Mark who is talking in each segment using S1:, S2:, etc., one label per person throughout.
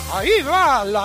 S1: Ahí va la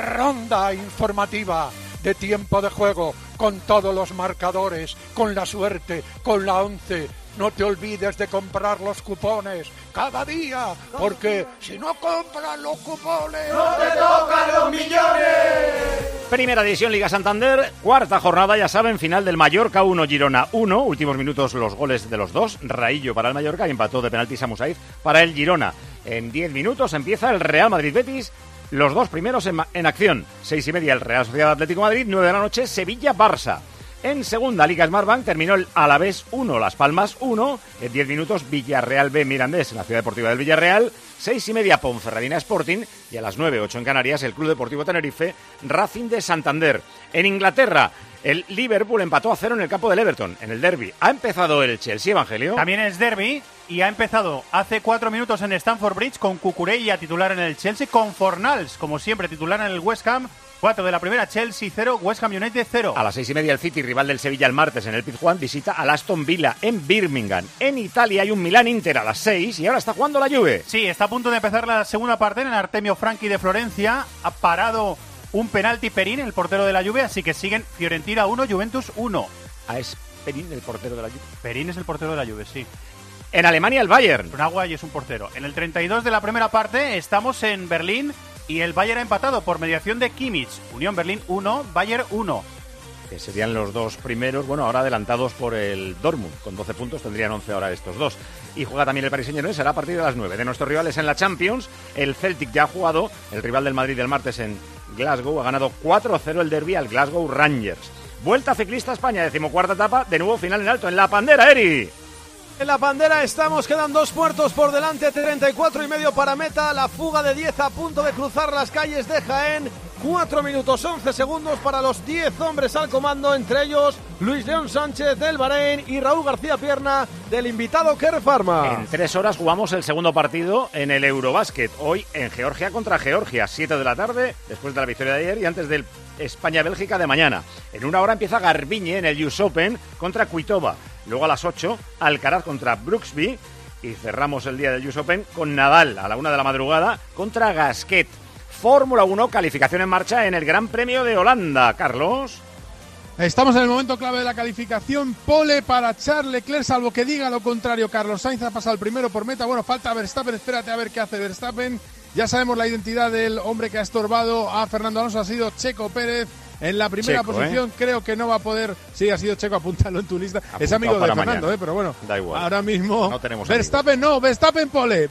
S1: ronda informativa de tiempo de juego, con todos los marcadores, con la suerte, con la 11. No te olvides de comprar los cupones cada día, porque si no compras los cupones,
S2: ¡no te tocan los millones!
S3: Primera división Liga Santander, cuarta jornada, ya saben, final del Mallorca 1, Girona 1. Últimos minutos los goles de los dos. Raillo para el Mallorca y empató de penalti Samu Saiz para el Girona. En 10 minutos empieza el Real Madrid-Betis. Los dos primeros en acción. 6:30 el Real Sociedad Atlético Madrid, 9 de la noche Sevilla-Barça. En segunda Liga Smartbank terminó el Alavés 1, Las Palmas 1. En 10 minutos Villarreal B Mirandés en la Ciudad Deportiva del Villarreal. 6:30 Ponferradina Sporting. Y a las 9:08 en Canarias el Club Deportivo Tenerife Racing de Santander. En Inglaterra el Liverpool empató a 0 en el campo del Everton, en el derbi. Ha empezado el Chelsea, Evangelio.
S4: También es derbi y ha empezado hace 4 minutos en Stamford Bridge con Cucurella titular en el Chelsea, con Fornals, como siempre, titular en el West Ham. 4 de la primera, Chelsea 0, West Ham United 0.
S3: A las 6:30 el City, rival del Sevilla el martes en el Pizjuán, visita al Aston Villa en Birmingham. En Italia hay un Milán-Inter a las 6 y ahora está jugando la Juve.
S4: Sí, está a punto de empezar la segunda parte en el Artemio Franchi de Florencia. Ha parado un penalti Perín, el portero de la Juve, así que siguen Fiorentina 1, Juventus 1.
S3: Ah, es Perín el portero de la Juve.
S4: Perín es el portero de la Juve, sí.
S3: En Alemania el Bayern.
S4: Brauwey es un portero. En el 32 de la primera parte estamos en Berlín y el Bayern ha empatado por mediación de Kimmich. Unión Berlín 1, Bayern 1.
S3: Que serían los dos primeros, bueno, ahora adelantados por el Dortmund. Con 12 puntos tendrían 11 ahora estos dos. Y juega también el Paris Saint-Germain, será a partir de las 9. De nuestros rivales en la Champions, el Celtic ya ha jugado. El rival del Madrid del martes en Glasgow ha ganado 4-0 el derbi al Glasgow Rangers. Vuelta ciclista a España, 14ª etapa, de nuevo final en alto en La Pandera, Eri.
S5: En La Pandera estamos, quedan 2 puertos por delante, 34,5 para meta, la fuga de 10 a punto de cruzar las calles de Jaén, 4 minutos 11 segundos para los 10 hombres al comando, entre ellos Luis León Sánchez del Bahrein y Raúl García Pierna del invitado Kern Pharma.
S3: En 3 horas jugamos el segundo partido en el Eurobásquet, hoy en Georgia contra Georgia, 7 de la tarde, después de la victoria de ayer y antes del España-Bélgica de mañana. En 1 hora empieza Garbiñe en el US Open contra Kuitova. Luego a las 8, Alcaraz contra Brooksby. Y cerramos el día del US Open con Nadal a la 1 de la madrugada contra Gasquet. Fórmula 1, calificación en marcha en el Gran Premio de Holanda. Carlos.
S6: Estamos en el momento clave de la calificación. Pole para Charles Leclerc, salvo que diga lo contrario. Carlos Sainz ha pasado el primero por meta. Bueno, falta Verstappen. Espérate a ver qué hace Verstappen. Ya sabemos la identidad del hombre que ha estorbado a Fernando Alonso. Ha sido Checo Pérez. En la primera posición, creo que no va a poder. Sí, ha sido Checo, apúntalo en tu lista. Es amigo de Fernando, pero bueno,
S3: da igual.
S6: Ahora mismo
S3: no tenemos
S6: Verstappen
S3: amigos.
S6: Verstappen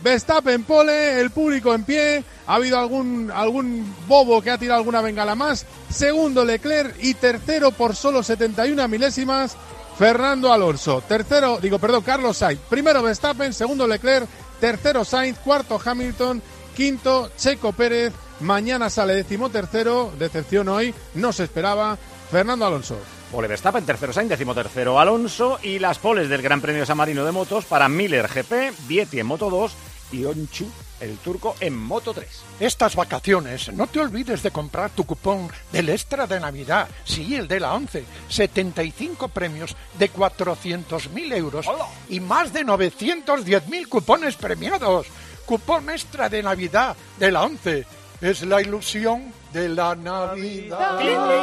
S6: pole, el público en pie. Ha habido algún bobo que ha tirado alguna bengala más. Segundo Leclerc y tercero por solo 71 milésimas Fernando Alonso. Carlos Sainz. Primero Verstappen, segundo Leclerc, tercero Sainz, cuarto Hamilton, quinto Checo Pérez. Mañana sale 13º, decepción hoy, no se esperaba, Fernando Alonso.
S3: Pole Verstappen, tercero Sainz, 13º Alonso, y las poles del Gran Premio de San Marino de motos para Miller GP, Vietti en Moto 2 y Onchu, el turco, en Moto 3.
S1: Estas vacaciones no te olvides de comprar tu cupón del Extra de Navidad, sí, el de la 11, 75 premios de 400.000 euros. ¡Hola! Y más de 910.000 cupones premiados. Cupón Extra de Navidad de la 11. Es la ilusión de la Navidad.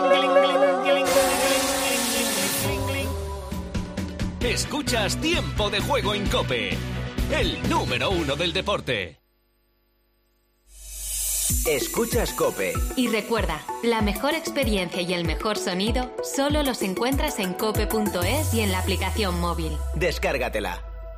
S7: Escuchas Tiempo de Juego en COPE, el número 1 del deporte.
S8: Escuchas COPE.
S9: Y recuerda, la mejor experiencia y el mejor sonido solo los encuentras en cope.es y en la aplicación móvil.
S8: Descárgatela.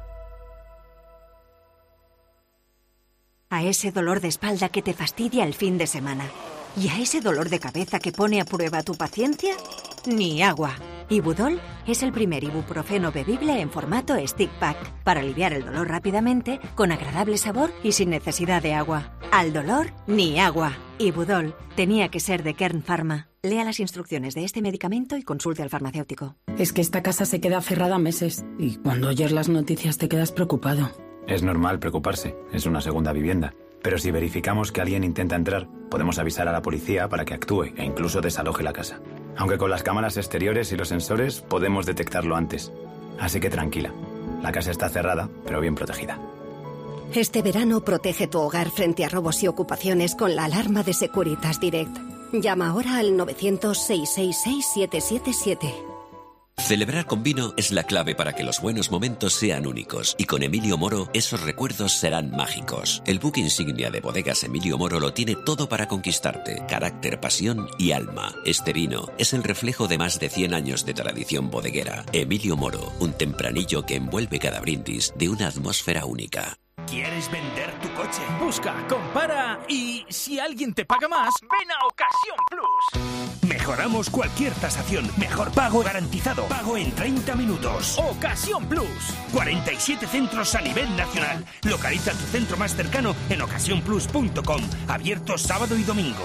S10: A ese dolor de espalda que te fastidia el fin de semana. ¿Y a ese dolor de cabeza que pone a prueba tu paciencia? Ni agua. Ibudol es el primer ibuprofeno bebible en formato stick pack para aliviar el dolor rápidamente, con agradable sabor y sin necesidad de agua. Al dolor, ni agua. Ibudol tenía que ser de Kern Pharma. Lea las instrucciones de este medicamento y consulte al farmacéutico.
S11: Es que esta casa se queda cerrada meses y cuando oyes las noticias te quedas preocupado.
S12: Es normal preocuparse, es una segunda vivienda. Pero si verificamos que alguien intenta entrar, podemos avisar a la policía para que actúe e incluso desaloje la casa. Aunque con las cámaras exteriores y los sensores podemos detectarlo antes. Así que tranquila, la casa está cerrada, pero bien protegida.
S13: Este verano protege tu hogar frente a robos y ocupaciones con la alarma de Securitas Direct. Llama ahora al 900-666-777.
S14: Celebrar con vino es la clave para que los buenos momentos sean únicos, y con Emilio Moro esos recuerdos serán mágicos. El buque insignia de Bodegas Emilio Moro lo tiene todo para conquistarte: carácter, pasión y alma. Este vino es el reflejo de más de 100 años de tradición bodeguera. Emilio Moro, un tempranillo que envuelve cada brindis de una atmósfera única.
S15: ¿Quieres vender tu coche? Busca, compara y si alguien te paga más, ven a Ocasión Plus. Mejoramos cualquier tasación. Mejor pago garantizado. Pago en 30 minutos. Ocasión Plus. 47 centros a nivel nacional. Localiza tu centro más cercano en ocasiónplus.com. Abierto sábado y domingo.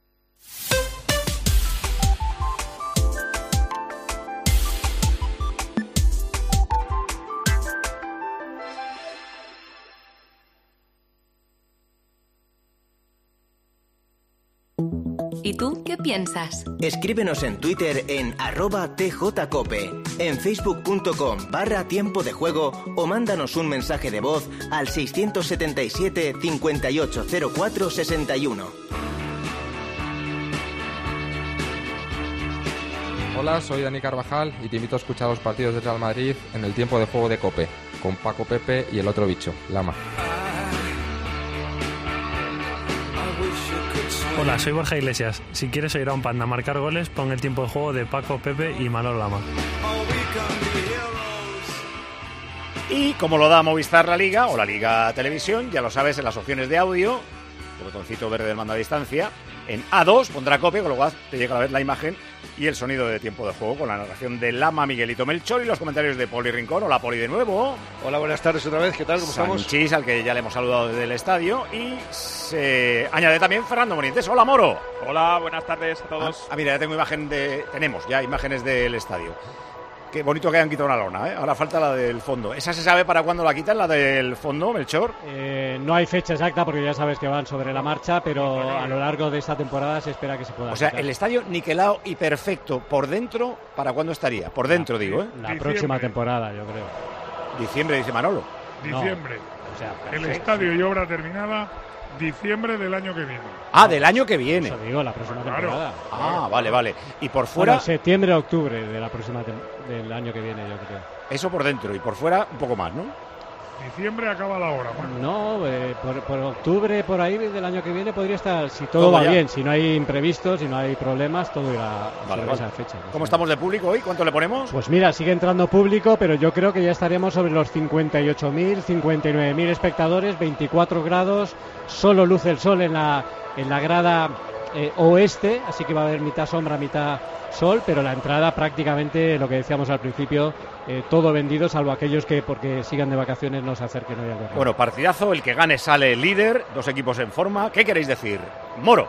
S9: ¿Y tú qué piensas?
S8: Escríbenos en Twitter en @tjcope, en facebook.com/tiempo de juego o mándanos un mensaje de voz al 677 5804 61.
S16: Hola, soy Dani Carvajal y te invito a escuchar los partidos del Real Madrid en el tiempo de juego de COPE, con Paco Pepe y el otro bicho, Lama.
S17: Hola, soy Borja Iglesias. Si quieres oír a un panda marcar goles, pon el tiempo de juego de Paco, Pepe y Manolo Lama.
S3: Y como lo da Movistar la Liga o la Liga Televisión, ya lo sabes, en las opciones de audio, el botoncito verde del mando a distancia, en A2 pondrá COPE, con lo cual te llega a ver la imagen y el sonido de tiempo de juego con la narración de Lama, Miguelito Melchor y los comentarios de Poli Rincón. Hola, Poli, de nuevo.
S5: Hola, buenas tardes otra vez. ¿Qué tal? ¿Cómo estamos?
S3: Sanchís, al que ya le hemos saludado desde el estadio, y se añade también Fernando Morientes. Hola, Moro.
S18: Hola, buenas tardes a todos.
S3: Mira, ya tengo tenemos ya imágenes del estadio. Qué bonito que hayan quitado una lona, ¿eh? Ahora falta la del fondo. ¿Esa se sabe para cuándo la quitan, la del fondo, Melchor?
S19: No hay fecha exacta porque ya sabes que van sobre la marcha, pero a lo largo de esta temporada se espera que se pueda
S3: quitar.
S19: quitar.
S3: El estadio niquelado y perfecto por dentro, ¿para cuándo estaría? Por dentro, digo, ¿eh?
S19: La próxima temporada, yo creo.
S3: Diciembre, dice Manolo.
S20: Diciembre.
S19: No, o sea,
S20: el estadio y obra terminada, diciembre del año que viene.
S3: Ah, del año que viene.
S19: Eso digo, la próxima temporada.
S3: Ah, vale. Y por fuera...
S19: Bueno, septiembre, octubre de la próxima del año que viene, yo creo.
S3: Eso por dentro, y por fuera un poco más, ¿no?
S20: Diciembre acaba la hora.
S19: No, por octubre, por ahí del año que viene podría estar, si todo va bien, si no hay imprevistos, si no hay problemas, todo irá sobre esa fecha.
S3: ¿Cómo estamos de público hoy? ¿Cuánto le ponemos?
S19: Pues mira, sigue entrando público, pero yo creo que ya estaríamos sobre los 58.000, 59.000 espectadores, 24 grados, solo luce el sol en la grada oeste, así que va a haber mitad sombra, mitad sol, pero la entrada prácticamente, lo que decíamos al principio, todo vendido, salvo aquellos que porque sigan de vacaciones no se acerquen hoy al Bernabéu.
S3: Bueno, partidazo, el que gane sale líder, dos equipos en forma. ¿Qué queréis decir? Moro.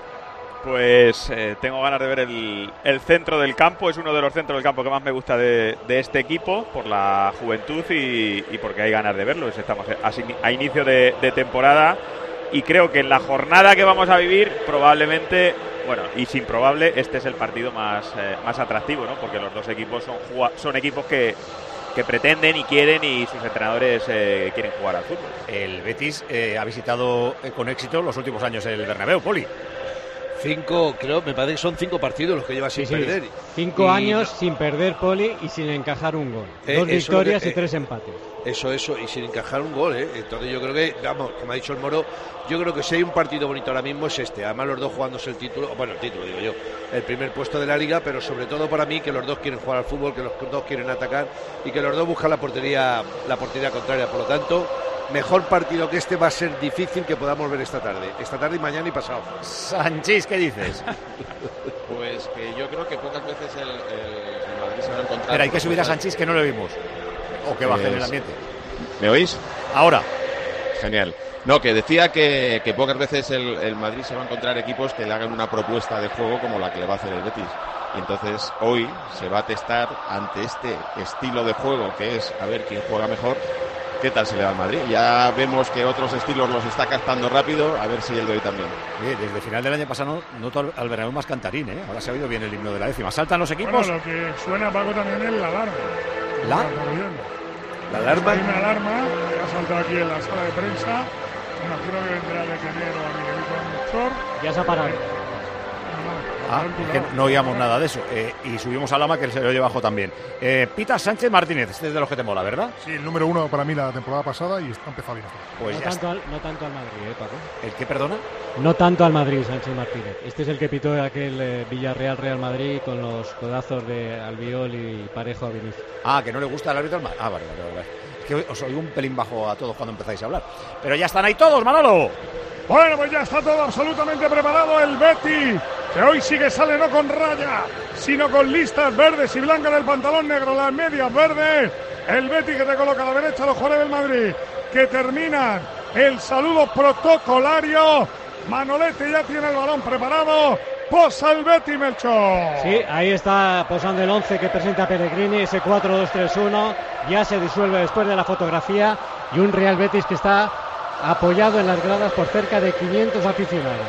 S18: Pues tengo ganas de ver el centro del campo. Es uno de los centros del campo que más me gusta de este equipo, por la juventud y porque hay ganas de verlo. Estamos a inicio de temporada y creo que en la jornada que vamos a vivir probablemente, bueno, y sin probable, este es el partido más atractivo, ¿no? Porque los dos equipos son equipos que pretenden y quieren, y sus entrenadores quieren jugar al fútbol.
S3: El Betis ha visitado con éxito los últimos años el Bernabéu, Poli.
S5: Me parece que son 5 partidos los que lleva sin perder.
S19: 5 años sin perder, Poli, y sin encajar un gol. 2 victorias y 3 empates.
S5: Eso, y sin encajar un gol, ¿eh? Entonces yo creo que, vamos, como ha dicho el Moro, yo creo que si hay un partido bonito ahora mismo es este. Además los dos jugándose el título digo yo, el primer puesto de la Liga, pero sobre todo para mí que los dos quieren jugar al fútbol, que los dos quieren atacar y que los dos buscan la portería contraria. Por lo tanto, mejor partido que este va a ser difícil que podamos ver esta tarde y mañana y pasado.
S3: Sanchís, ¿qué dices?
S21: Pues que yo creo que pocas veces el Madrid se va a encontrar...
S3: Espera, hay que subir a Sanchís, que no lo vimos. O que baje en el ambiente.
S21: ¿Me oís?
S3: Ahora.
S21: Genial. No, que decía que pocas veces el Madrid se va a encontrar equipos que le hagan una propuesta de juego como la que le va a hacer el Betis. Y entonces hoy se va a testar ante este estilo de juego, que es a ver quién juega mejor, qué tal se le da al Madrid. Ya vemos que otros estilos los está captando rápido, a ver si el de hoy también.
S3: Desde el final del año pasado noto al Bernabéu más cantarín, ¿eh? Ahora se ha oído bien el himno de la décima. ¿Saltan los equipos?
S20: Bueno, lo que suena, Paco, también es la alarma.
S3: ¿La alarma?
S20: Hay una alarma que ha saltado aquí en la sala de prensa. Imagino que vendrá el ingeniero a Miguelito Melchor.
S19: Ya se ha parado.
S3: Es que no oíamos nada de eso. Y subimos a Lama, que se lo lleva abajo también. Pita Sánchez Martínez, este es de los que te mola, ¿verdad?
S20: Sí, el número 1 para mí la temporada pasada y está empezando bien.
S3: Pues
S19: no tanto al Madrid, Paco.
S3: ¿El qué, perdona?
S19: No tanto al Madrid, Sánchez Martínez. Este es el que pitó aquel Villarreal-Real Madrid con los codazos de Albiol y Parejo a Vinicius.
S3: Que no le gusta el árbitro al Madrid. Vale. Es que os oigo un pelín bajo a todos cuando empezáis a hablar. Pero ya están ahí todos, Manolo.
S20: Bueno, pues ya está todo absolutamente preparado el Betis, que hoy sí que sale no con raya, sino con listas verdes y blancas del pantalón negro, las medias verdes. El Betis que te coloca a la derecha los jugadores del Madrid, que terminan el saludo protocolario. Manolete ya tiene el balón preparado. Posa el Betis, Melchor.
S19: Sí, ahí está posando el 11 que presenta Pellegrini, ese 4-2-3-1. Ya se disuelve después de la fotografía. Y un Real Betis que está apoyado en las gradas por cerca de 500 aficionados.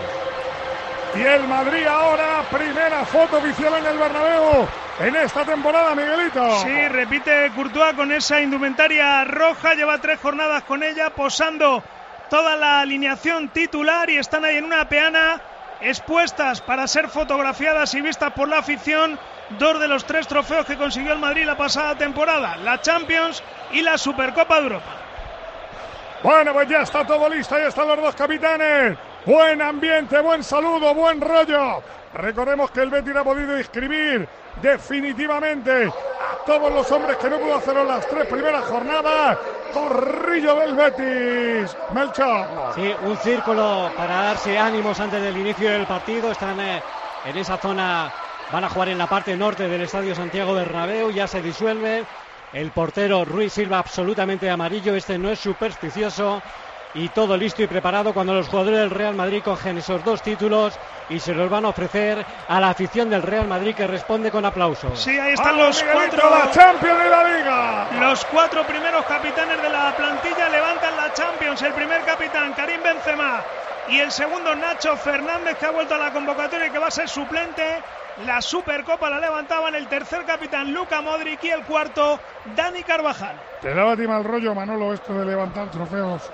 S20: Y el Madrid ahora, primera foto oficial en el Bernabéu en esta temporada, Miguelito.
S2: Sí, repite Courtois con esa indumentaria roja, lleva 3 jornadas con ella, posando toda la alineación titular y están ahí en una peana expuestas para ser fotografiadas y vistas por la afición. 2 de los 3 trofeos que consiguió el Madrid la pasada temporada, la Champions y la Supercopa de Europa.
S20: Bueno, pues ya está todo listo, ahí están los dos capitanes. Buen ambiente, buen saludo, buen rollo. Recordemos que el Betis ha podido inscribir definitivamente a todos los hombres que no pudo hacerlo en las 3 primeras jornadas. Corrillo del Betis, Melchor.
S19: Sí, un círculo para darse ánimos antes del inicio del partido. Están en esa zona, van a jugar en la parte norte del Estadio Santiago Bernabéu, ya se disuelve. El portero Ruiz Silva absolutamente amarillo, este no es supersticioso, y todo listo y preparado cuando los jugadores del Real Madrid cogen esos 2 títulos y se los van a ofrecer a la afición del Real Madrid, que responde con aplausos.
S2: Sí, ahí están los 4,
S20: la Champions de la Liga.
S2: Los 4 primeros capitanes de la plantilla levantan la Champions. El primer capitán, Karim Benzema, y el segundo, Nacho Fernández, que ha vuelto a la convocatoria y que va a ser suplente. La Supercopa la levantaban el tercer capitán, Luka Modric, y el cuarto, Dani Carvajal.
S20: ¿Te daba a ti mal rollo, Manolo, esto de levantar trofeos?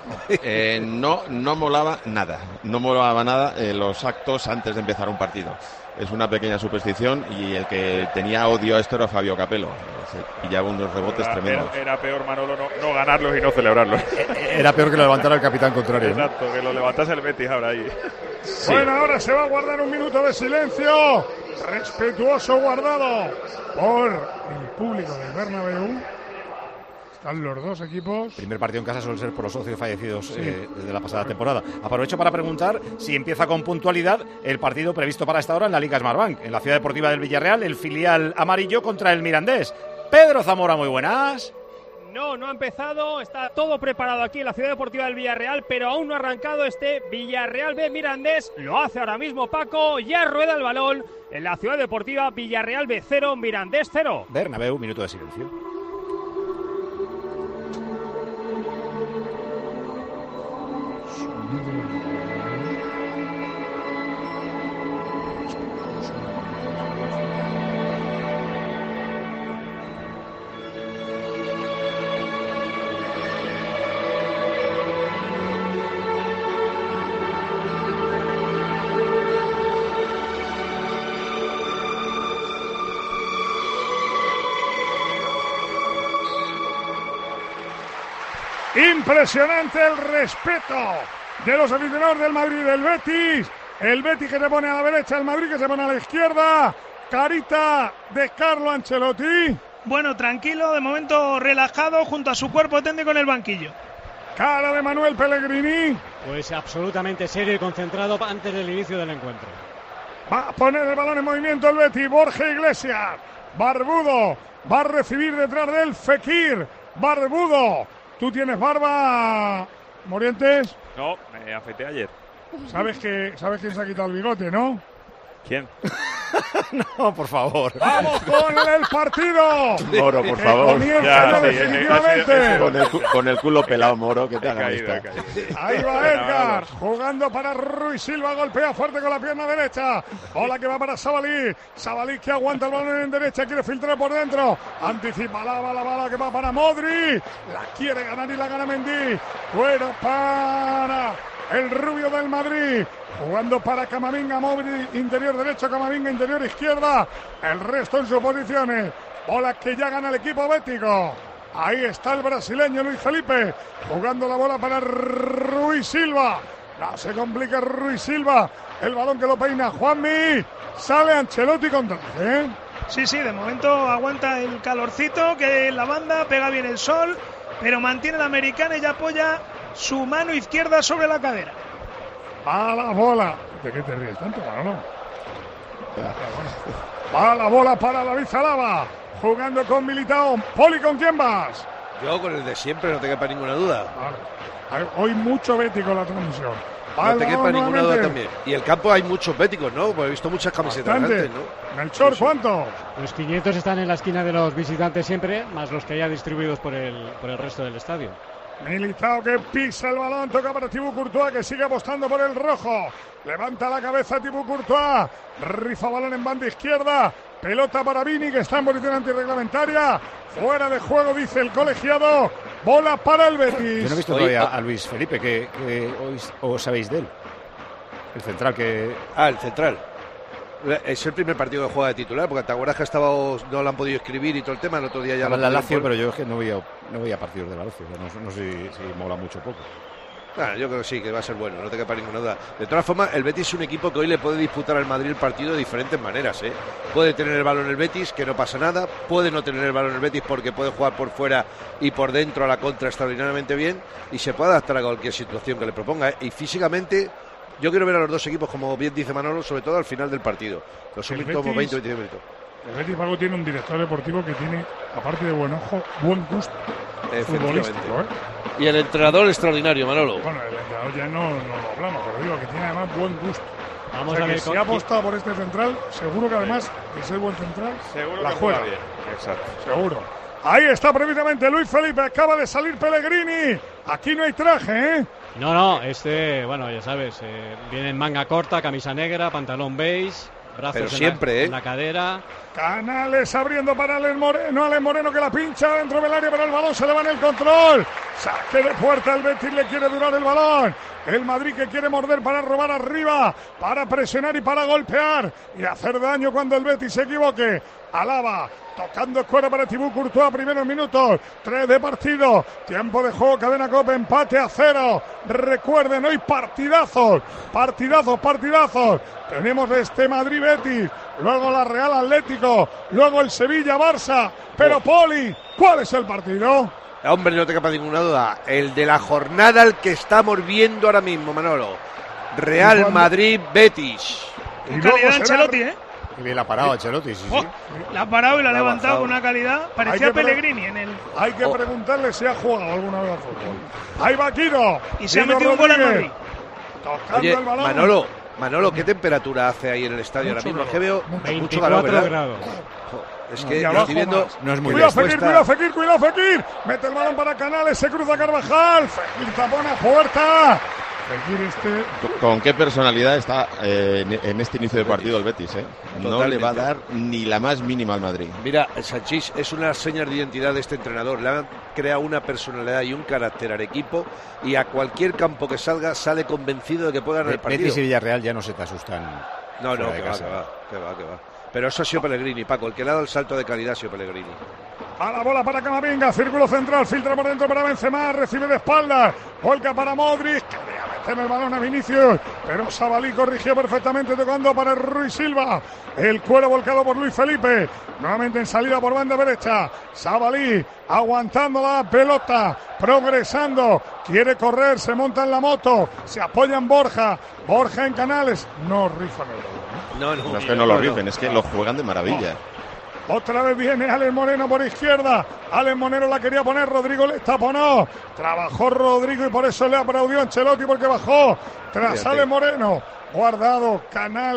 S21: No molaba nada. No molaba nada los actos antes de empezar un partido. Es una pequeña superstición y el que tenía odio a esto era Fabio Capello. Se pillaba unos rebotes tremendos.
S18: Era peor, Manolo, no ganarlos y no celebrarlos.
S3: Era peor que lo levantara el capitán contrario.
S18: Exacto, que lo levantase el Betis ahora ahí.
S20: Sí. Bueno, ahora se va a guardar un minuto de silencio. Respetuoso guardado por el público del Bernabéu. Están los dos equipos.
S3: Primer partido en casa suele ser por los socios fallecidos desde la pasada temporada. Aprovecho para preguntar si empieza con puntualidad el partido previsto para esta hora en la Liga Smartbank, en la Ciudad Deportiva del Villarreal, el filial amarillo contra el Mirandés. Pedro Zamora, muy buenas.
S22: No ha empezado, está todo preparado aquí en la Ciudad Deportiva del Villarreal, pero aún no ha arrancado este Villarreal B Mirandés. Lo hace ahora mismo Paco, ya rueda el balón en la Ciudad Deportiva. Villarreal B 0, Mirandés 0.
S3: Bernabéu, minuto de silencio.
S20: Impresionante el respeto de los aficionados del Madrid, del Betis. El Betis que se pone a la derecha, el Madrid que se pone a la izquierda. Carita de Carlo Ancelotti.
S2: Bueno, tranquilo, de momento relajado junto a su cuerpo técnico en el banquillo.
S20: Cara de Manuel Pellegrini.
S19: Pues absolutamente serio y concentrado antes del inicio del encuentro.
S20: Va a poner el balón en movimiento el Betis. Borja Iglesias, barbudo, va a recibir detrás de él Fekir, barbudo. ¿Tú tienes barba, Morientes?
S18: No, me afeité ayer.
S20: ¿Sabes quién se ha quitado el bigote, no?
S18: ¿Quién?
S3: No, por favor.
S20: ¡Vamos con el partido!
S21: Moro, por favor.
S20: Comienza definitivamente.
S21: Con el culo pelado, Moro, que te haga
S20: Ahí va Edgar, jugando para Ruiz Silva, golpea fuerte con la pierna derecha. Bola que va para Sabalí. Sabalí que aguanta el balón en derecha, quiere filtrar por dentro. Anticipa la bala que va para Modri. La quiere ganar y la gana Mendy. Fuera para el rubio del Madrid. Jugando para Camavinga, Modri interior derecho, Camavinga interior izquierda. El resto en sus posiciones. Bola que ya gana el equipo bético. Ahí está el brasileño Luis Felipe, jugando la bola para Ruiz Silva. No se complica Ruiz Silva. El balón que lo peina Juanmi. Sale Ancelotti contra él.
S2: Sí, de momento aguanta el calorcito, que en la banda pega bien el sol, pero mantiene la americana y ya apoya su mano izquierda sobre la cadera.
S20: Va la bola. ¿De qué te ríes tanto, Manolo? Va la bola para David Alaba. Jugando con Militao. Poli, ¿con quién vas?
S4: Yo con el de siempre, no te quepa ninguna duda.
S20: Vale. Hoy mucho bético la transmisión.
S4: No te quepa ninguna duda también. Y el campo hay muchos béticos, ¿no? Porque he visto muchas camisetas antes, ¿no?
S20: Melchor, ¿cuánto?
S19: Los 500 están en la esquina de los visitantes siempre, más los que haya distribuidos por el resto del estadio.
S20: Militao que pisa el balón, toca para Thibaut Courtois, que sigue apostando por el rojo. Levanta la cabeza Thibaut Courtois, rifa balón en banda izquierda. Pelota para Vini, que está en posición antirreglamentaria. Fuera de juego, dice el colegiado. Bola para el Betis.
S3: Yo no he visto todavía a Luis Felipe, que hoy os sabéis de él. El central que...
S4: el central. Es el primer partido que juega de titular, porque te acuerdas que no lo han podido escribir y todo el tema. El otro día ya
S3: la Lazio, pero yo es que no veía partidos de la Lazio. No sé si mola mucho o poco.
S4: Yo creo que sí, que va a ser bueno, no te quepa ninguna duda. De todas formas, el Betis es un equipo que hoy le puede disputar al Madrid el partido de diferentes maneras, ¿eh? Puede tener el balón el Betis, que no pasa nada. Puede no tener el balón el Betis porque puede jugar por fuera y por dentro a la contra extraordinariamente bien. Y se puede adaptar a cualquier situación que le proponga, ¿eh? Y físicamente, yo quiero ver a los dos equipos, como bien dice Manolo, sobre todo al final del partido. Los últimos 20-25 minutos.
S20: El Betis, Paco, tiene un director deportivo que tiene, aparte de buen ojo, buen gusto futbolístico, ¿eh?
S4: Y el entrenador extraordinario, Manolo.
S20: Bueno, el entrenador ya no lo hablamos, pero digo que tiene además buen gusto.
S19: Vamos a ver,
S20: si ha apostado por este central, seguro que además de ser buen central,
S18: seguro
S20: la
S18: que
S20: juega
S18: bien. Exacto.
S20: Seguro. Ahí está precisamente Luis Felipe, acaba de salir Pellegrini. Aquí no hay traje, ¿eh?
S19: No, bueno, ya sabes, viene en manga corta, camisa negra, pantalón beige, brazos
S4: pero siempre,
S19: en la cadera.
S20: Canales abriendo para Alex Moreno que la pincha dentro del área, pero el balón se le va en el control. Saque de puerta, el Betis le quiere durar el balón. El Madrid que quiere morder para robar arriba, para presionar y para golpear y hacer daño cuando el Betis se equivoque. Alaba tocando escuela para Thibaut Courtois, primeros minutos, 3 de partido, tiempo de juego, cadena COPE, empate a 0. Recuerden, hoy partidazos. Tenemos este Madrid-Betis, luego la Real Atlético, luego el Sevilla-Barça, pero Poli, ¿cuál es el partido?
S4: Hombre, no te quepa ninguna duda, el de la jornada al que estamos viendo ahora mismo, Manolo. Real Madrid-Betis.
S2: Y calidad Ancelotti, ¿eh?
S3: Qué bien la ha parado Ancelotti, sí.
S2: La ha parado y la ha levantado con una calidad. Parecía Pellegrini en el...
S20: Hay que preguntarle si ha jugado alguna vez al fútbol. Ahí va Quiro.
S2: Y se ha metido un gol en Madrid.
S20: Tocando
S4: Oye,
S20: el balón.
S4: Manolo, ¿qué temperatura hace ahí en el estadio ahora mismo? Es que veo
S19: 24
S4: mucho calor, ¿verdad?
S19: grados.
S4: Es que yo estoy viendo...
S3: No es muy
S20: Cuidado Fekir. Mete el balón para Canales, se cruza Carvajal. Fekir tapona puerta.
S21: ¿Con qué personalidad está en este inicio de partido el Betis? No le va a dar ni la más mínima al Madrid.
S4: Mira, Sanchís es una seña de identidad de este entrenador. Le han creado una personalidad y un carácter al equipo y a cualquier campo que salga sale convencido de que puede ganar el partido.
S3: Betis y Villarreal ya no se te asustan.
S4: No, que va. Pero eso ha sido Pellegrini, Paco. El que le ha dado el salto de calidad ha sido Pellegrini.
S20: A la bola para Camavinga, círculo central, filtra por dentro para Benzema, recibe de espaldas, volca para Modric, quería meter el balón a Vinicius, pero Sabalí corrigió perfectamente tocando para Ruiz Silva, el cuero volcado por Luis Felipe, nuevamente en salida por banda derecha, Sabalí aguantando la pelota, progresando, quiere correr, se monta en la moto, se apoya en Borja en Canales, no rifan el balón.
S21: No es que no lo rifen, es que lo juegan de maravilla.
S20: Otra vez viene Alex Moreno por izquierda. Alex Moreno la quería poner, Rodrigo le taponó. Trabajó Rodrigo y por eso le aplaudió Ancelotti porque bajó tras Alex Moreno. Guardado, Canales,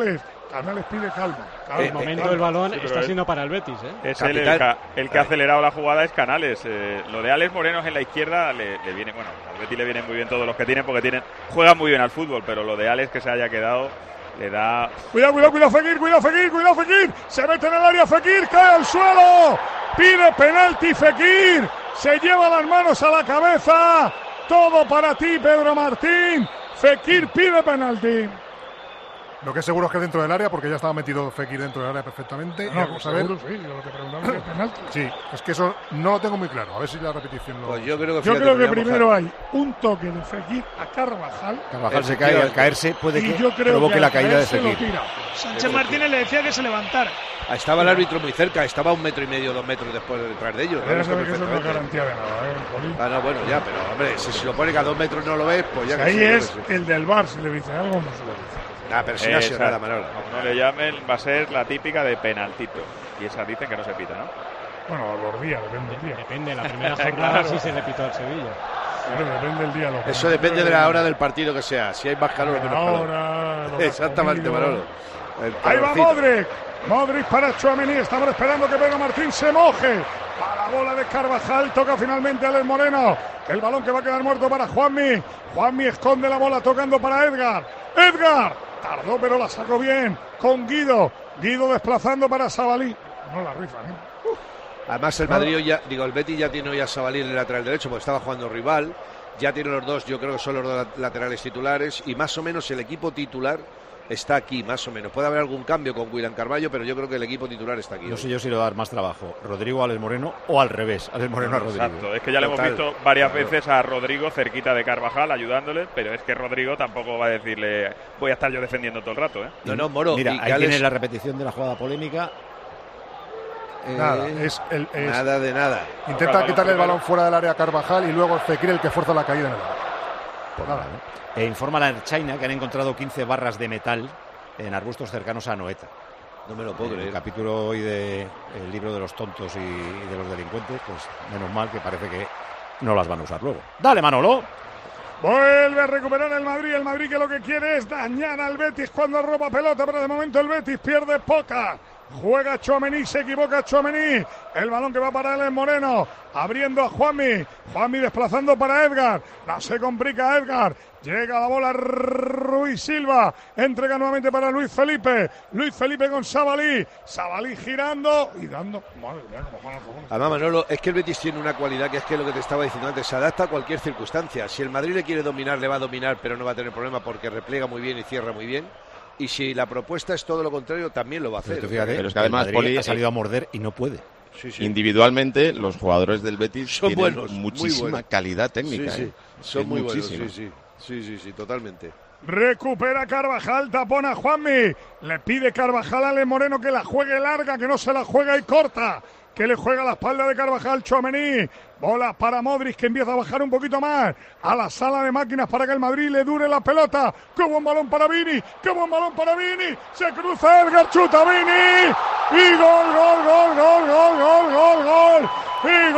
S20: Canales pide calma.
S19: El momento del balón está siendo para el Betis.
S18: Es el que ha acelerado la jugada es Canales. Lo de Alex Moreno en la izquierda le viene, bueno, al Betis le vienen muy bien todos los que tienen porque juegan muy bien al fútbol, pero lo de Alex que se haya quedado le da...
S20: Cuidado, Fekir. Se mete en el área Fekir, cae al suelo. Pide penalti Fekir. Se lleva las manos a la cabeza. Todo para ti, Pedro Martín. Fekir pide penalti.
S1: Lo que es seguro es que dentro del área, porque ya estaba metido Fekir dentro del área perfectamente.
S20: No,
S1: vamos a ver.
S20: Sí, lo que preguntamos es penalti.
S1: Sí, es que eso no lo tengo muy claro. A ver si la repetición lo...
S4: Pues yo creo
S20: que primero hay un toque de Fekir a Carvajal.
S3: Carvajal se cae, al caerse puede que provoque la caída de Fekir.
S2: Sánchez Martínez le decía que se levantara.
S4: Estaba el árbitro muy cerca, estaba 1,5 metros, 2 metros después detrás de ellos.
S20: Pero eso no es garantía de nada,
S4: no, bueno, ya, pero hombre, si lo pone que a 2 metros no lo ves, pues ya que
S20: ahí es el del VAR, si le dice algo, no se lo dice.
S4: Pero si no ha sido nada, Manolo.
S18: Como no le llamen, va a ser la típica de penaltito. Y esa dicen que no se pita, ¿no?
S20: Bueno, los días, depende del día.
S19: Depende, la primera jornada sí se le pitó al Sevilla.
S20: Claro, depende del día.
S4: Eso depende de la hora del partido que sea. Si hay más calor o menos calor. Exactamente, Manolo.
S20: Ahí va Modric para Tchouaméni. Estamos esperando que Pedro Martín se moje. A la bola de Carvajal. Toca finalmente a Alex Moreno. El balón que va a quedar muerto para Juanmi. Juanmi esconde la bola tocando para Edgar. Tardó, pero la sacó bien con Guido. Guido desplazando para Sabalí. No la rifan,
S4: Además el Betis ya tiene hoy a Sabalí en el lateral derecho porque estaba jugando rival. Ya tiene los dos, yo creo que son los dos laterales titulares. Y más o menos el equipo titular está aquí, más o menos. Puede haber algún cambio con William Carballo, pero yo creo que el equipo titular está aquí.
S3: No sé yo si le va a dar más trabajo Rodrigo a Alex Moreno o al revés, Alex Moreno a Rodrigo.
S18: Exacto, es que ya le hemos visto varias veces a Rodrigo cerquita de Carvajal ayudándole, pero es que Rodrigo tampoco va a decirle voy a estar yo defendiendo todo el rato.
S4: No, Moro.
S3: Mira, ahí tiene la repetición de la jugada polémica.
S4: Nada de nada.
S1: Intenta quitarle el balón fuera del área a Carvajal y luego el Fekir el que fuerza la caída en el área.
S3: Pues nada. Informa la China que han encontrado 15 barras de metal en arbustos cercanos a Anoeta.
S4: No me lo puedo creer.
S3: El capítulo hoy del libro de los tontos y de los delincuentes, pues menos mal que parece que no las van a usar luego. ¡Dale, Manolo!
S20: Vuelve a recuperar el Madrid que lo que quiere es dañar al Betis cuando roba pelota, pero de momento el Betis pierde poca. Juega Tchouaméni, se equivoca Tchouaméni. El balón que va para Alex Moreno. Abriendo a Juanmi. Juanmi desplazando para Edgar. No se complica Edgar. Llega la bola Ruiz Silva. Entrega nuevamente para Luis Felipe. Luis Felipe con Sabalí. Sabalí girando y dando. Madre mía,
S4: además, Manolo, es que el Betis tiene una cualidad que es que lo que te estaba diciendo antes. Se adapta a cualquier circunstancia. Si el Madrid le quiere dominar, le va a dominar, pero no va a tener problema porque repliega muy bien y cierra muy bien. Y si la propuesta es todo lo contrario, también lo va a hacer.
S3: Pero es que además Poli ha salido a morder y no puede.
S21: Sí. Individualmente, los jugadores del Betis son buenos, muchísima calidad técnica.
S4: Son muy buenos, sí, totalmente.
S20: Recupera Carvajal, tapona Juanmi. Le pide Carvajal a Alex Moreno que la juegue larga, que no se la juega y corta. Que le juega a la espalda de Carvajal Tchouaméni. Bola para Modric que empieza a bajar un poquito más a la sala de máquinas para que el Madrid le dure la pelota. ¡Qué buen balón para Vini! ¡Qué buen balón para Vini! Se cruza Edgar, chuta Vini. Y gol. Y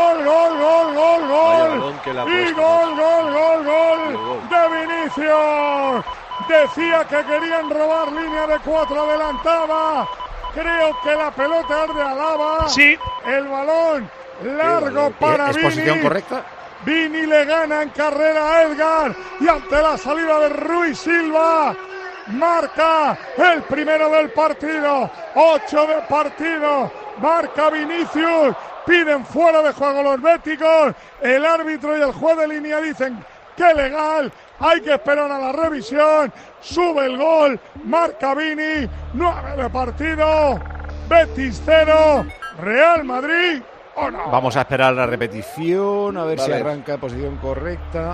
S20: gol de Vinicius. Decía que querían robar línea de 4, adelantaba. Creo que la pelota ardealaba.
S2: Sí.
S20: El balón largo para Vini.
S3: ¿Posición correcta?
S20: Vini le gana en carrera a Edgar. Y ante la salida de Ruiz Silva, marca el primero del partido. 8 de partido. Marca Vinicius. Piden fuera de juego los béticos. El árbitro y el juez de línea dicen que legal. Hay que esperar a la revisión. Sube el gol. Marca Vini. 9 de partido. Betis 0. Real Madrid. ¿O no?
S3: Vamos a esperar la repetición. A ver si arranca en posición correcta.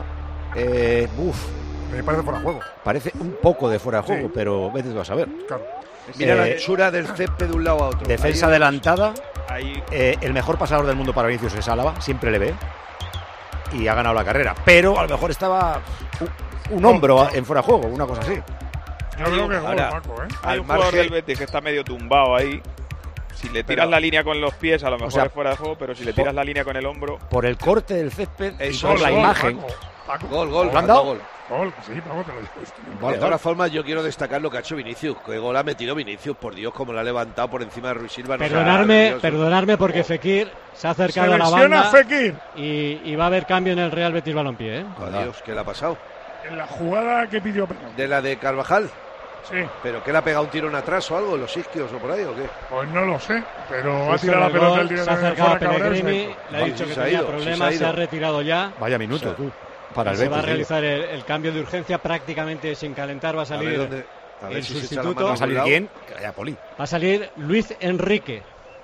S1: Me parece fuera de juego.
S3: Parece un poco de fuera de juego, pero Betis va a saber.
S1: Claro.
S4: Mira la anchura del césped de un lado a otro.
S3: Defensa adelantada. El mejor pasador del mundo para Vinicius es Álava. Siempre le ve. Y ha ganado la carrera, pero a lo mejor estaba un hombro en fuera de juego, una cosa así.
S20: Yo creo que gol, Paco,
S18: Hay un jugador del Betis que está medio tumbado ahí. Si le tiras la línea con los pies, a lo mejor es fuera de juego, pero si le tiras la línea con el hombro...
S3: Por el corte del césped y por la imagen...
S20: Paco.
S4: Gol.
S3: ¿Lo han dado?
S4: Gol.
S20: Sí, Paco, te lo digo.
S4: De todas formas, yo quiero destacar lo que ha hecho Vinicius. ¿Qué gol ha metido Vinicius? Por Dios, como lo ha levantado por encima de Ruiz Silva.
S19: Perdonadme porque Fekir se ha acercado a la banda y va a haber cambio en el Real Betis Balompié, ¿eh?
S4: Adiós, ¿qué le ha pasado?
S20: En la jugada que pidió.
S4: ¿De la de Carvajal?
S20: Sí.
S4: ¿Pero qué le ha pegado un tirón atrás o algo? ¿En los isquios o por ahí o qué?
S20: Pues no lo sé, pero ha tirado la pelota el tiro.
S19: Se ha acercado a Pellegrini, le ha dicho que tenía problemas, se ha retirado ya.
S3: Vaya minuto, tú. Para el
S19: se
S3: Betis,
S19: va a realizar el cambio de urgencia prácticamente sin calentar. Va a salir el sustituto.
S3: ¿Va a salir quién? Poli.
S19: Va a salir Luis Enrique,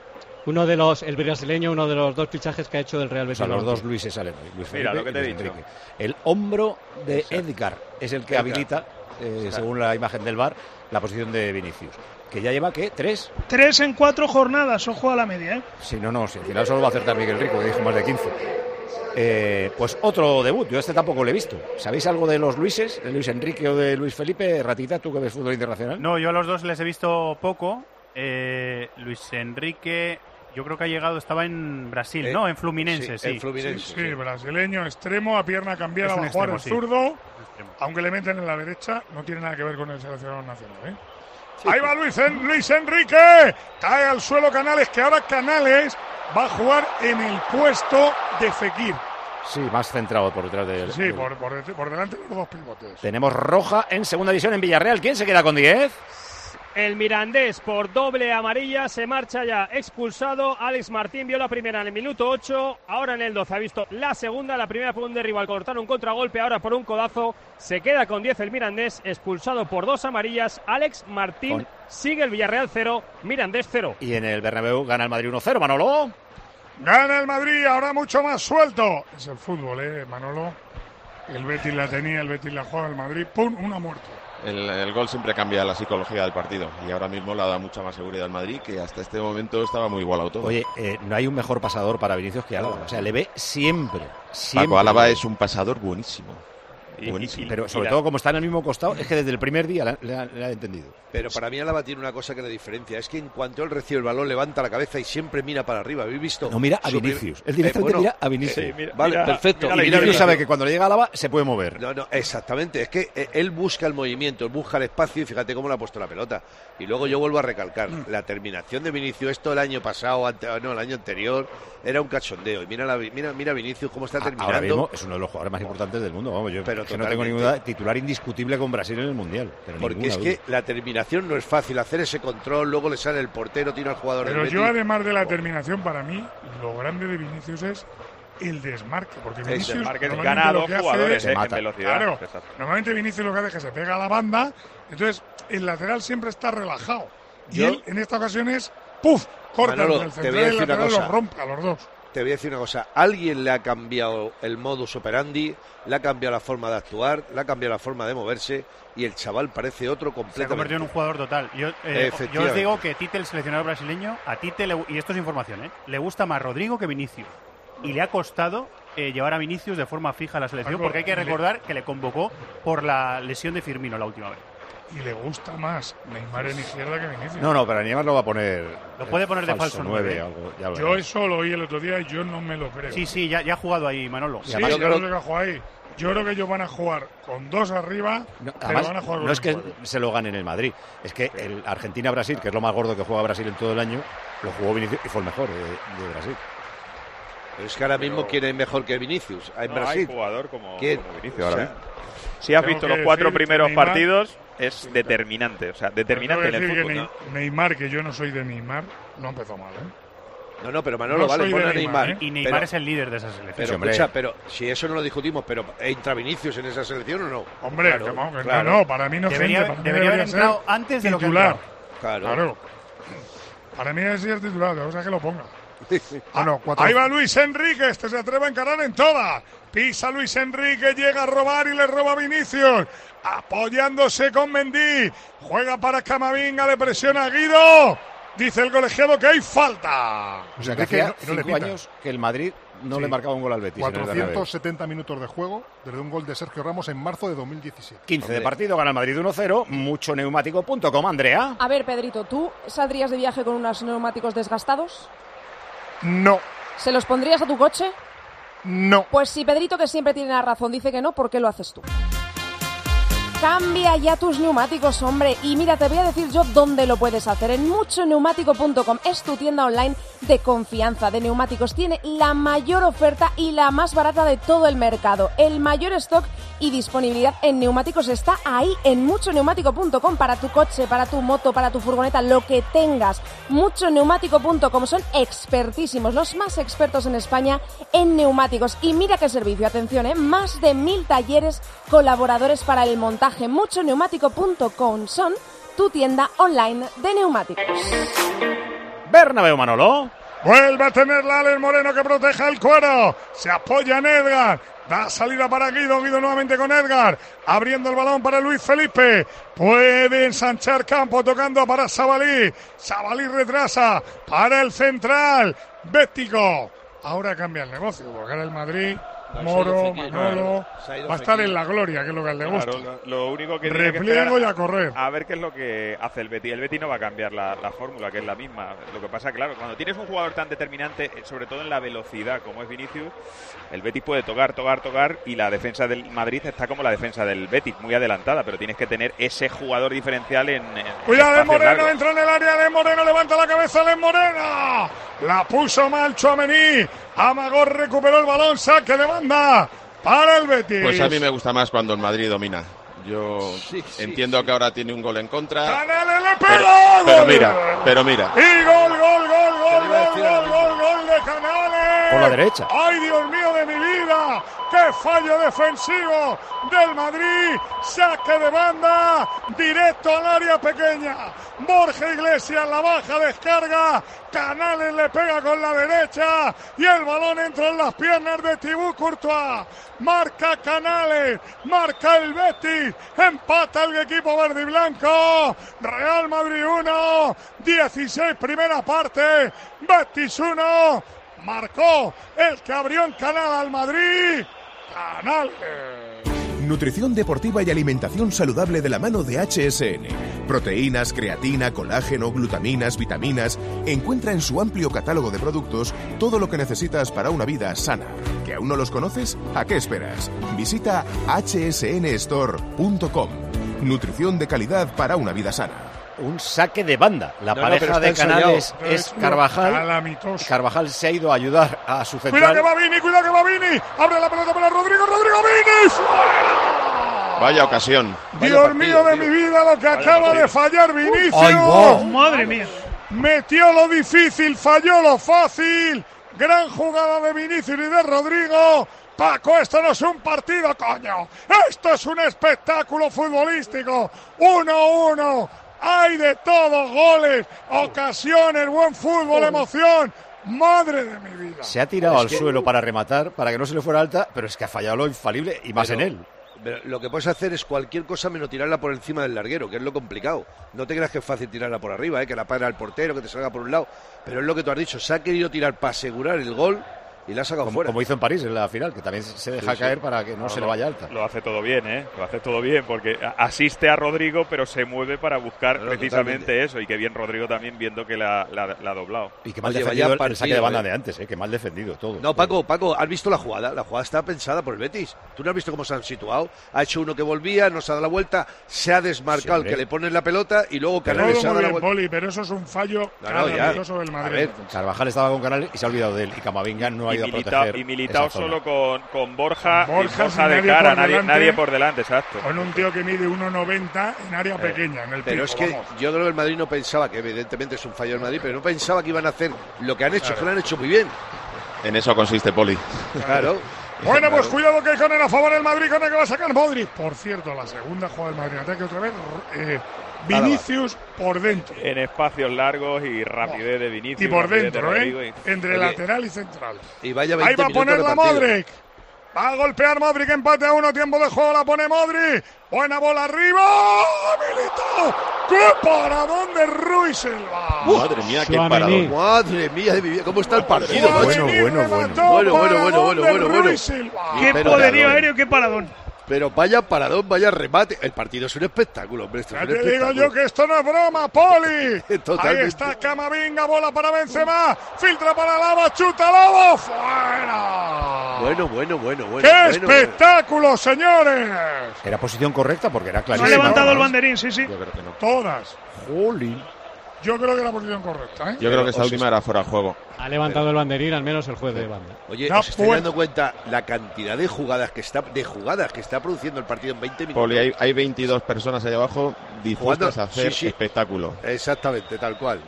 S19: el brasileño, uno de los dos fichajes que ha hecho del Real Betis.
S3: O sea, los dos Luises salen.
S18: Mira lo que te he dicho.
S3: El hombro de Edgar es el que habilita, según la imagen del VAR, la posición de Vinicius. Que ya lleva, ¿qué? ¿3?
S2: 3 en 4 jornadas, ojo a la media, ¿eh?
S3: Sí, no, si al final solo va a acertar Miguel Rico, que dijo más de 15. Pues otro debut, yo tampoco lo he visto. ¿Sabéis algo de los Luises? ¿De Luis Enrique o de Luis Felipe? Ratita, ¿tú que ves fútbol internacional?
S6: No, yo a los dos les he visto poco. Luis Enrique, yo creo que ha llegado, estaba en Brasil, ¿no? En Fluminense, sí.
S20: En Fluminense, sí, brasileño, extremo, a pierna cambiada, va a jugar el zurdo. Aunque le meten en la derecha, no tiene nada que ver con el seleccionador nacional, ¿eh? Sí. Ahí va Luis Enrique, cae al suelo Canales, que ahora Canales va a jugar en el puesto de Fekir.
S3: Sí, más centrado por detrás de él.
S20: Sí, por delante de los dos pivotes.
S3: Tenemos roja en segunda división en Villarreal. ¿Quién se queda con 10?
S22: El Mirandés por doble amarilla se marcha ya expulsado. Alex Martín vio la primera en el minuto 8, ahora en el 12 ha visto la segunda, la primera por un derribo al cortar un contragolpe, ahora por un codazo. Se queda con 10 el Mirandés, expulsado por 2 amarillas. Alex Martín sigue el Villarreal 0, Mirandés 0.
S3: Y en el Bernabéu gana el Madrid 1-0, Manolo.
S20: Gana el Madrid, ahora mucho más suelto. Es el fútbol, Manolo. El Betis la tenía, el Betis la juega, el Madrid, ¡pum!, una muerte.
S21: El gol siempre cambia la psicología del partido y ahora mismo le da mucha más seguridad al Madrid, que hasta este momento estaba muy igualado todo.
S3: Oye, no hay un mejor pasador para Vinicius que Álava. O sea, le ve siempre.
S21: Paco Álava es un pasador buenísimo. Buenísimo.
S3: Pero sobre todo como está en el mismo costado, es que desde el primer día le ha entendido.
S4: Pero para mí Álava tiene una cosa que le diferencia, es que en cuanto él recibe el balón levanta la cabeza y siempre mira para arriba. ¿Habéis visto?
S3: No, mira a Vinicius. Él directamente mira a Vinicius.
S4: Sí, vale, perfecto.
S3: Y Vinicius sabe que cuando le llega a Álava se puede mover.
S4: No, exactamente. Es que él busca el movimiento, él busca el espacio y fíjate cómo le ha puesto la pelota. Y luego yo vuelvo a recalcar, la terminación de Vinicius, esto el año pasado, el año anterior, era un cachondeo. Y mira Vinicius cómo está terminando.
S3: Ahora mismo es uno de los jugadores más importantes del mundo. Vamos, yo pero que no tengo ninguna duda, titular indiscutible con Brasil en el Mundial.
S4: Porque es que la terminación no es fácil, hacer ese control, luego le sale el portero, tira al jugador.
S20: Pero yo además de la terminación, para mí, lo grande de Vinicius es el desmarque, porque Vinicius
S18: gana a 2 jugadores en velocidad.
S20: Claro, normalmente Vinicius lo que hace es que se pega a la banda, entonces el lateral siempre está relajado. Y él en esta ocasión es ¡puf! Corta
S4: Manolo,
S20: el central y el lateral los rompe a los dos.
S4: Te voy a decir una cosa, alguien le ha cambiado el modus operandi, le ha cambiado la forma de actuar, le ha cambiado la forma de moverse y el chaval parece otro completamente.
S6: Se ha convertido en un jugador total. Yo os digo que Tite, el seleccionador brasileño, a Tite, y esto es información, le gusta más Rodrigo que Vinicius. Y le ha costado llevar a Vinicius de forma fija a la selección, porque hay que recordar que le convocó por la lesión de Firmino la última vez.
S20: Y le gusta más Neymar en izquierda que Vinicius.
S3: No, pero Neymar lo va a poner.
S6: Lo puede poner de falso 9.
S20: Yo eso lo oí el otro día y yo no me lo creo.
S6: Sí, ya ha jugado ahí, Manolo.
S20: Sí, yo creo que ha jugado ahí. Yo creo que ellos van a jugar con 2 arriba, pero van a jugar con
S3: no es que se lo ganen el Madrid, es que el Argentina-Brasil, que es lo más gordo que juega Brasil en todo el año, lo jugó Vinicius y fue el mejor de Brasil.
S4: Pero es que ahora mismo, ¿quién es mejor que Vinicius? En Brasil.
S18: Hay jugador como
S4: Vinicius
S18: ahora mismo. Si has visto los 4 primeros partidos, es determinante. O sea, determinante en el fútbol.
S20: Neymar, que yo no soy de Neymar, no empezó mal,
S4: No, pero Manolo, vale, pon a Neymar.
S6: Y Neymar es el líder de esa selección.
S4: Pero escucha, pero si eso no lo discutimos, pero ¿entra Vinicius en esa selección o no?
S20: Hombre, claro. No, para mí no
S6: debería haber entrado antes de
S20: titular.
S6: Lo que
S4: Claro.
S20: Para mí es el titular, o sea que lo ponga. Ahí va Luis Enrique, este se atreve a encarar en toda. Pisa Luis Enrique, llega a robar y le roba a Vinicius. Apoyándose con Mendy. Juega para Camavinga, le presiona a Guido. Dice el colegiado que hay falta.
S3: O sea que hacía 5 años que el Madrid no le marcaba un gol al Betis.
S1: 470 minutos de juego desde un gol de Sergio Ramos en marzo de 2017.
S3: 15 de partido, gana el Madrid 1-0. Muchoneumático.com, Andrea.
S7: A ver, Pedrito, ¿tú saldrías de viaje con unos neumáticos desgastados?
S1: No.
S7: ¿Se los pondrías a tu coche?
S1: No.
S7: Pues si Pedrito, que siempre tiene la razón, dice que no, ¿por qué lo haces tú? Cambia ya tus neumáticos, hombre. Y mira, te voy a decir yo dónde lo puedes hacer. En muchoneumático.com es tu tienda online de confianza de neumáticos. Tiene la mayor oferta y la más barata de todo el mercado. El mayor stock y disponibilidad en neumáticos está ahí, en muchoneumático.com, para tu coche, para tu moto, para tu furgoneta, lo que tengas. Muchoneumático.com, son expertísimos, los más expertos en España en neumáticos. Y mira qué servicio, atención, más de 1000 talleres colaboradores para el montaje. Muchoneumático.com son tu tienda online de neumáticos.
S3: Bernabéu, Manolo.
S20: Vuelve a tenerla Alex Moreno, que proteja el cuero. Se apoya en Edgar. Da salida para Guido. Guido nuevamente con Edgar. Abriendo el balón para Luis Felipe. Puede ensanchar campo, tocando para Sabalí. Sabalí retrasa para el central. Bético. Ahora cambia el negocio, porque ahora el Madrid... Moro, Manolo, va a estar en la gloria, que es lo que le gusta.
S18: Claro, lo único que
S20: repliego y a correr.
S18: A ver qué es lo que hace el Betis. El Betis no va a cambiar la fórmula, que es la misma. Lo que pasa, claro, cuando tienes un jugador tan determinante, sobre todo en la velocidad como es Vinicius, el Betis puede tocar y la defensa del Madrid está como la defensa del Betis, muy adelantada, pero tienes que tener ese jugador diferencial en
S20: cuidado, de Moreno, entra en el área de Moreno, levanta la cabeza de Moreno. La puso mal Tchouaméni. Amagó, recuperó el balón, saque de banda para el Betis.
S21: Pues a mí me gusta más cuando el Madrid domina. Yo entiendo que ahora tiene un gol en contra.
S20: ¡Canales le pegó!
S21: Pero mira.
S20: Y gol de Canales.
S3: Por la derecha.
S20: ¡Ay, Dios mío de mi vida! ¡Qué fallo defensivo del Madrid! Saque de banda, directo al área pequeña. Borja Iglesias la baja, descarga. Canales le pega con la derecha y el balón entra en las piernas de Thibaut Courtois. Marca Canales, marca el Betis, empata el equipo verde y blanco. Real Madrid 1, 16 primera parte, Betis 1. Marcó el que abrió en Canal al Madrid, Canales.
S10: Nutrición deportiva y alimentación saludable de la mano de HSN. Proteínas, creatina, colágeno, glutaminas, vitaminas. Encuentra en su amplio catálogo de productos todo lo que necesitas para una vida sana. ¿Que aún no los conoces? ¿A qué esperas? Visita hsnstore.com. Nutrición de calidad para una vida sana.
S3: Un saque de banda. La pareja de Canales es Carvajal. Carvajal se ha ido a ayudar a su central.
S20: Cuidado que va Vini. Abre la pelota para Rodrigo Vini.
S21: Vaya ocasión.
S20: Dios mío de mi vida, lo que acaba de fallar Vinicius.
S2: ¡Ay, wow! ¡Madre mía!
S20: Metió lo difícil, falló lo fácil. Gran jugada de Vinicius y de Rodrigo. Paco, esto no es un partido, coño. Esto es un espectáculo futbolístico. 1-1. Hay de todo, goles, ocasiones, buen fútbol, emoción. Madre de mi vida.
S3: Se ha tirado al suelo para rematar, para que no se le fuera alta, pero es que ha fallado lo infalible y más en él.
S4: Pero lo que puedes hacer es cualquier cosa menos tirarla por encima del larguero, que es lo complicado. No te creas que es fácil tirarla por arriba, que la para el portero, que te salga por un lado. Pero es lo que tú has dicho, se ha querido tirar para asegurar el gol y la ha sacado fuera.
S3: Como hizo en París en la final, que también se deja caer para que no se le vaya alta.
S18: Lo hace todo bien, Lo hace todo bien, porque asiste a Rodrigo, pero se mueve para buscar precisamente eso. Y que bien Rodrigo también, viendo que la ha doblado.
S3: Y que mal defendido el saque de banda de antes, que mal defendido todo.
S4: No, Paco, ¿has visto la jugada? La jugada está pensada por el Betis. ¿Tú no has visto cómo se han situado? Ha hecho uno que volvía, no se ha dado la vuelta, se ha desmarcado el que le pone la pelota y luego Canales se ha dado la vuelta.
S20: Poli, pero eso es un fallo calamitoso del Madrid.
S3: A ver, Carvajal estaba con Canales y se ha olvidado de él. Y Camavinga no ha ido a proteger.
S18: Y Militao solo con Borja de cara, nadie por delante, exacto.
S20: Con un tío que mide 1,90 en área pequeña, en el
S4: pero
S20: pico,
S4: es que yo creo que el Madrid no pensaba, que evidentemente es un fallo del Madrid, pero no pensaba que iban a hacer lo que han hecho, que lo han hecho muy bien.
S21: En eso consiste, Poli.
S4: Claro.
S20: Bueno, pues cuidado que con el a favor del Madrid, con el que va a sacar Modric. Por cierto, la segunda jugada del Madrid, ataque otra vez, Vinicius por dentro.
S18: En espacios largos y rapidez de Vinicius.
S20: Y por dentro, entre lateral y central.
S4: Y vaya
S20: ahí va a poner la Modric. Va a golpear Modric, empate a 1, tiempo de juego, la pone Modric. Buena bola arriba. ¡Militao! ¡Qué paradón de Rui Silva!
S21: Madre mía, qué paradón.
S4: Madre mía de mi vida, ¿cómo está el partido?
S3: Bueno.
S2: ¡Qué poderío aéreo, qué paradón!
S4: Pero vaya paradón, vaya remate. El partido es un espectáculo, hombre.
S20: Ya te digo yo que esto no es broma, Poli. Ahí está Camavinga, bola para Benzema. Filtra para Lava, chuta Lava. ¡Fuera!
S4: Bueno.
S20: ¡Qué espectáculo, señores!
S3: Era posición correcta porque era
S2: No
S3: clarísima.
S2: ha levantado el banderín, sí.
S21: Yo creo que no.
S20: Todas.
S3: Jolín.
S20: Yo creo que la posición correcta, ¿eh?
S21: Yo creo que esta última era fuera de juego.
S19: Ha levantado el banderín, al menos el juez de banda.
S4: Oye, ¿os estáis dando cuenta la cantidad de jugadas que está produciendo el partido en 20 minutos?
S21: Poli, hay 22 personas ahí abajo dispuestas a hacer espectáculo.
S4: Exactamente, tal cual.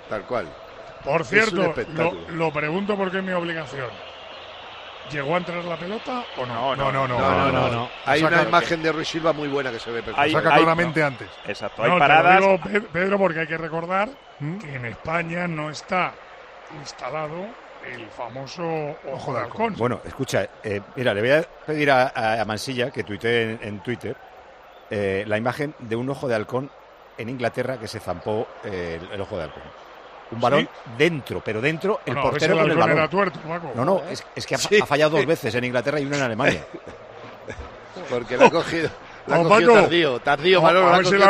S20: Por cierto,
S4: Es un espectáculo.
S20: lo pregunto porque es mi obligación. ¿Llegó a entrar la pelota o no?
S1: No.
S4: Hay una imagen de Ruiz Silva muy buena que se ve perfecto.
S1: Saca claramente antes.
S18: Exacto,
S20: No,
S18: hay paradas.
S20: te lo digo, Pedro, porque hay que recordar que en España no está instalado el famoso ojo de halcón.
S3: Bueno, escucha, mira, le voy a pedir a Mansilla que tuitee en Twitter la imagen de un ojo de halcón en Inglaterra que se zampó el ojo de halcón. Un balón dentro, pero dentro el portero con el balón.
S20: Era tuerto, Paco.
S3: No, es que ha fallado 2 veces en Inglaterra y una en Alemania.
S4: Porque la ha cogido. Tardío, Manolo,
S20: a ver si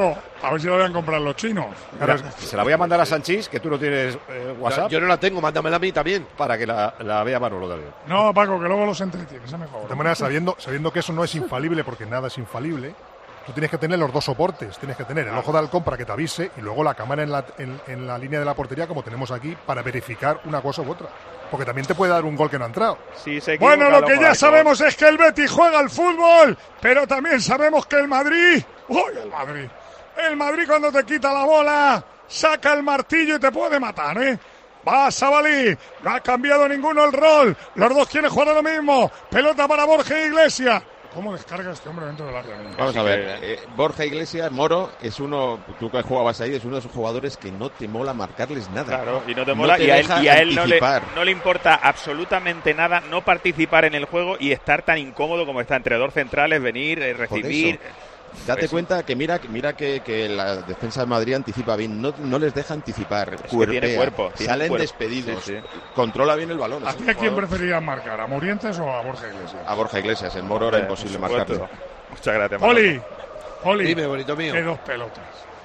S20: la habían comprado los chinos.
S3: Mira, se la voy a mandar a Sanchís, que tú no tienes WhatsApp.
S4: Yo no la tengo, mándamela a mí también.
S3: Para que la vea Manolo también.
S20: No, Paco, que luego los entretienes, es mejor.
S1: De todas maneras, sabiendo que eso no es infalible, porque nada es infalible, tú tienes que tener los dos soportes. Tienes que tener el ojo de halcón para que te avise y luego la cámara en la línea de la portería, como tenemos aquí, para verificar una cosa u otra. Porque también te puede dar un gol que no ha entrado.
S20: Bueno, lo que ya sabemos es que el Betis juega al fútbol, pero también sabemos que el Madrid... ¡Uy, el Madrid! El Madrid cuando te quita la bola, saca el martillo y te puede matar, ¿eh? Va Sabalí, no ha cambiado ninguno el rol. Los dos quieren jugar a lo mismo. Pelota para Borja Iglesias. ¿Cómo descarga este hombre dentro del área?
S21: Vamos a ver, Borja Iglesias, Moro, es uno, tú que jugabas ahí, es uno de esos jugadores que no te mola marcarles nada.
S18: Claro, y no te mola, y a él no le importa absolutamente nada no participar en el juego y estar tan incómodo como está entre dos centrales, venir, recibir.
S21: Date cuenta que mira que la defensa de Madrid anticipa bien, no les deja anticipar,
S18: tiene cuerpo,
S21: salen despedidos, controla bien el balón.
S20: ¿A quién preferirías marcar? ¿A Morientes o a Borja Iglesias?
S21: A Borja Iglesias, en Moro era imposible marcarlo.
S18: Muchas gracias,
S20: Poli,
S4: dime, bonito mío.
S20: Qué dos pelotas.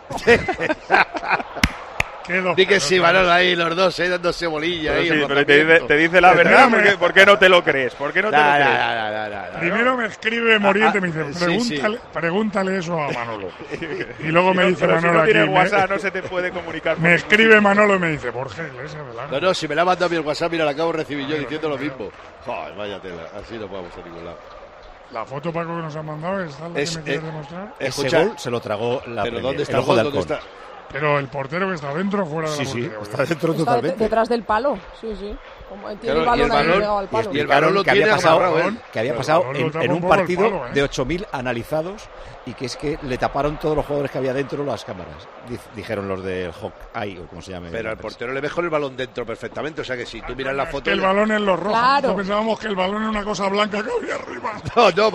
S4: Di que sí, Manolo, ahí los dos, dándose bolilla.
S18: Pero, ahí, pero te dice la verdad, ¿por qué no te lo crees? ¿Por qué no te lo crees?
S20: Primero me escribe Moriente, me dice, pregúntale eso a Manolo. Y luego me dice Manolo
S18: si no
S20: aquí.
S18: WhatsApp, no se te puede comunicar.
S20: Me escribe Manolo y me dice, Borja Iglesias, ¿verdad?
S4: No, si me la ha mandado a mi WhatsApp, mira, la acabo de recibir yo diciendo lo mismo. Joder, vaya tela, así no podemos a ningún lado.
S20: La foto, Paco, que nos han mandado es la que me quieres demostrar.
S3: Ese gol se lo tragó la
S4: Pero ¿dónde está
S3: el ojo de halcón?
S20: Pero el portero que está dentro o fuera de la portería.
S3: Está dentro totalmente.
S7: Detrás del palo, sí. Como tiene el balón ahí pegado al palo.
S4: Y el balón lo tiene agarrado,
S3: que había pasado en un partido de 8.000 analizados y que es que le taparon todos los jugadores que había dentro las cámaras. Dijeron los del Hawkeye o como se llame.
S4: Pero al portero le dejó el balón dentro perfectamente, o sea que si tú miras la foto...
S20: El balón es los rojos.
S7: Claro.
S20: No pensábamos que el balón era una cosa blanca que había arriba.
S4: No.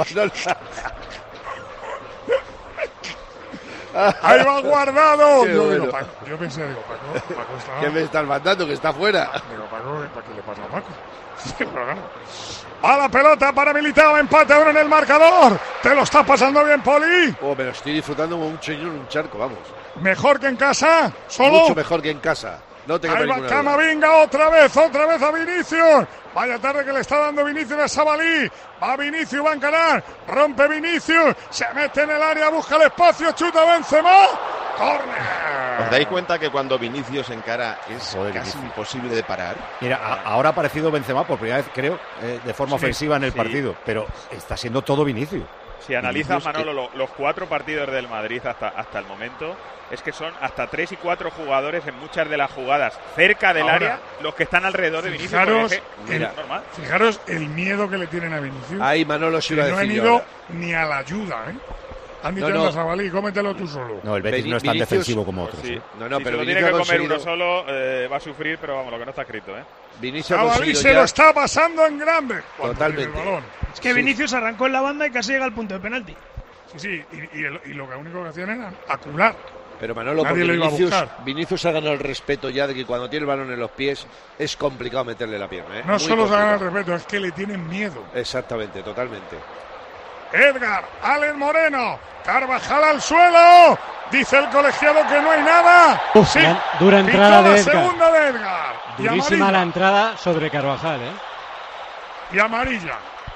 S20: ¡Ahí va Guardado! Yo pensé, Paco está...
S4: ¿Qué me estás mandando? Que está fuera.
S20: Digo, Paco, ¿para qué le pasa a Paco? Sí, pero claro. A la pelota para Militao, empate ahora en el marcador. ¿Te lo está pasando bien, Poli?
S4: Me lo estoy disfrutando como un señor en un charco, vamos.
S20: ¿Mejor que en casa? ¿Solo?
S4: Mucho mejor que en casa. No te
S20: Ahí va Camavinga, otra vez a Vinicius. Vaya tarde que le está dando Vinicius a Sabalí. Va Vinicius, va a encarar. Rompe Vinicius. Se mete en el área, busca el espacio. Chuta Benzema. ¡Córner!
S21: ¿Os dais cuenta que cuando Vinicius encara es casi imposible de parar?
S3: Mira, ahora ha aparecido Benzema por primera vez, creo, de forma ofensiva en el partido. Pero está siendo todo Vinicius.
S18: Si analizas, Manolo, los 4 partidos del Madrid hasta el momento, es que son hasta 3 y 4 jugadores en muchas de las jugadas cerca del área, los que están alrededor de Vinicius.
S20: Fijaros el miedo que le tienen a Vinicius.
S4: Ahí Manolo se iba a decir.
S20: No han ido ni a la ayuda, ¿eh? Han dicho a Sabalí, cómetelo tú solo.
S3: No, el Betis no es tan defensivo como otros.
S18: Sí.
S4: Pero
S18: si tiene que comer uno solo, va a sufrir, pero vamos, lo que no está escrito, ¿eh?
S20: Sabalí se lo está pasando en grande.
S4: Totalmente.
S2: Es que Vinicius arrancó en la banda y casi llega al punto de penalti.
S20: Sí, y lo único que hacían era acular.
S4: Pero Manolo, porque Vinicius ha ganado el respeto ya de que cuando tiene el balón en los pies es complicado meterle la pierna.
S20: No solo se ha ganado el respeto, es que le tienen miedo.
S4: Exactamente, totalmente.
S20: Edgar, Alex Moreno, Carvajal al suelo. Dice el colegiado que no hay nada.
S19: Sí, dura entrada de Edgar.
S20: Segunda de Edgar.
S19: Durísima la entrada sobre Carvajal,
S20: Y amarilla.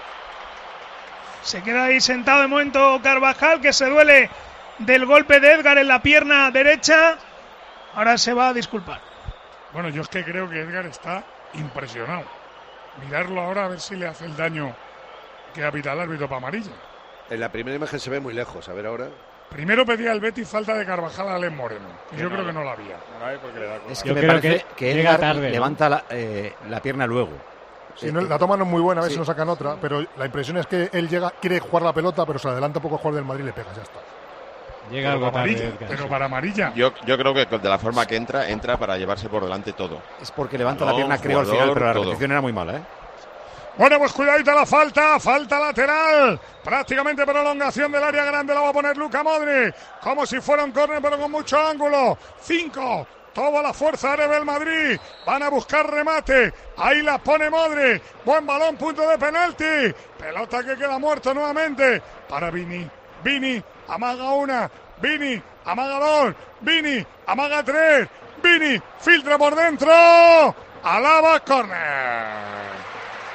S2: Se queda ahí sentado de momento Carvajal, que se duele del golpe de Edgar en la pierna derecha. Ahora se va a disculpar.
S20: Bueno, yo es que creo que Edgar está impresionado. Mirarlo ahora a ver si le hace el daño que ha pitado el árbitro para amarilla.
S4: En la primera imagen se ve muy lejos, a ver ahora.
S20: Primero pedía el Betis falta de Carvajal a Alex Moreno. Yo creo que no la había.
S3: Es que me parece que Edgar tarde, levanta la pierna luego.
S1: Sí, la toma no es muy buena, a ver si nos sacan otra, pero la impresión es que él quiere jugar la pelota, pero se adelanta un poco el jugador del Madrid y le pega, ya está.
S20: Llega algo tarde, pero para amarilla.
S21: Yo creo que de la forma que entra para llevarse por delante todo.
S3: Es porque levanta la pierna, creo, al final, pero la repetición era muy mala,
S20: Bueno, pues cuidadito la falta lateral, prácticamente prolongación del área grande, la va a poner Luka Modric, como si fuera un córner pero con mucho ángulo. 5, toda la fuerza área del Madrid, van a buscar remate, ahí la pone Modric, buen balón, punto de penalti, pelota que queda muerto nuevamente para Vini, amaga una, Vini, amaga dos, Vini, amaga tres, Vini, filtra por dentro, Alaba, córner.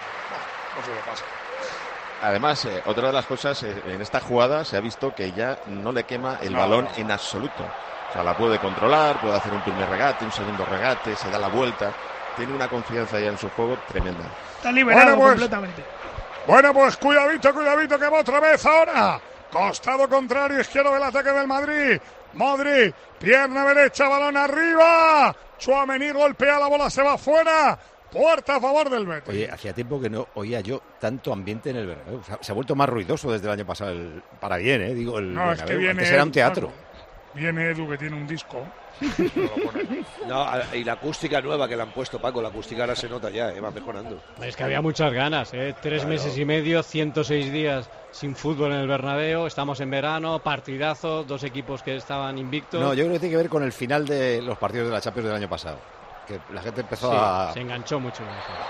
S21: Además, otra de las cosas, en esta jugada se ha visto que ya no le quema el balón en absoluto. O sea, la puede controlar, puede hacer un primer regate, un segundo regate, se da la vuelta. Tiene una confianza ya en su juego tremenda.
S2: Está liberado completamente.
S20: Bueno, pues cuidadito que va otra vez ahora. Costado contrario, izquierdo del ataque del Madrid. Modric, pierna derecha, balón arriba. Tchouaméni golpea la bola, se va fuera. Puerta a favor del Betis.
S3: Oye, hacía tiempo que no oía yo tanto ambiente en el Bernabéu. Se ha vuelto más ruidoso desde el año pasado. Para bien, digo, el
S20: no, Bernabéu. Es que viene
S3: antes era un teatro.
S20: Viene Edu, que tiene un disco.
S4: No, y la acústica nueva que le han puesto, Paco, la acústica ahora se nota ya, va mejorando.
S19: Es que había muchas ganas, 3 meses y medio, 106 días sin fútbol en el Bernabéu, estamos en verano, partidazo, 2 equipos que estaban invictos.
S3: No, yo creo que tiene que ver con el final de los partidos de la Champions del año pasado. Que la gente empezó
S19: se enganchó mucho.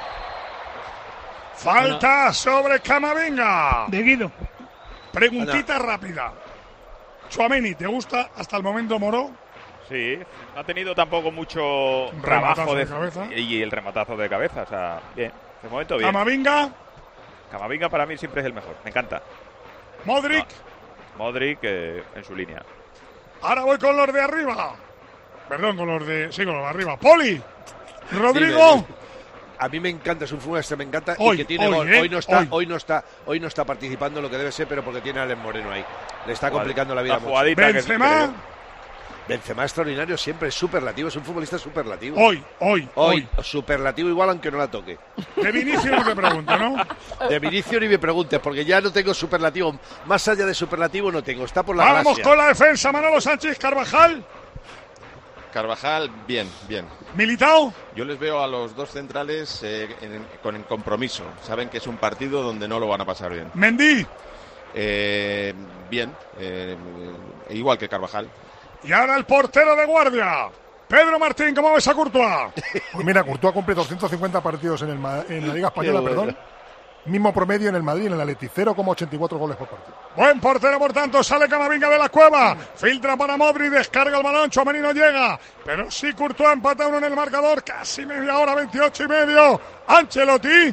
S20: Falta sobre Camavinga.
S2: De Guido.
S20: Preguntita rápida. Tchouaméni, ¿te gusta hasta el momento Moró?
S18: Sí, no ha tenido tampoco mucho trabajo de cabeza. Y el rematazo de cabeza, o sea, bien, de momento bien.
S20: Camavinga
S18: para mí siempre es el mejor, me encanta.
S20: Modric
S18: en su línea.
S20: Ahora voy con los de arriba. Perdón, con los de arriba. Poli, Rodrigo.
S4: Sí, a mí me encanta, es un futbolista, me encanta y que tiene gol. Hoy no está participando lo que debe ser, pero porque tiene a Alex Moreno ahí. Le está complicando la vida mucho. Benzema extraordinario siempre, es superlativo, es un futbolista superlativo.
S20: Hoy.
S4: Superlativo igual aunque no la toque.
S20: De Vinicius no te pregunto, ¿no?
S4: De Vinicius ni me preguntes, porque ya no tengo superlativo. Más allá de superlativo no tengo, está por la gracia.
S20: Vamos con la defensa, Manolo Sánchez,
S21: Carvajal, bien.
S20: ¿Militao?
S21: Yo les veo a los dos centrales con compromiso. Saben que es un partido donde no lo van a pasar bien.
S20: ¿Mendy?
S21: Bien, igual que Carvajal.
S20: Y ahora el portero de guardia, Pedro Martín. ¿Cómo ves a Courtois?
S1: Pues mira, Courtois cumple 250 partidos en la Liga Española, perdón. Mismo promedio en el Madrid, en el Atleti, 0,84 goles por partido.
S20: Buen portero, por tanto, sale Camavinga de la cueva, filtra para Modric, descarga el balón, Tchouaméni no llega, pero sí Courtois empata uno en el marcador, casi media hora, 28 y medio. Ancelotti.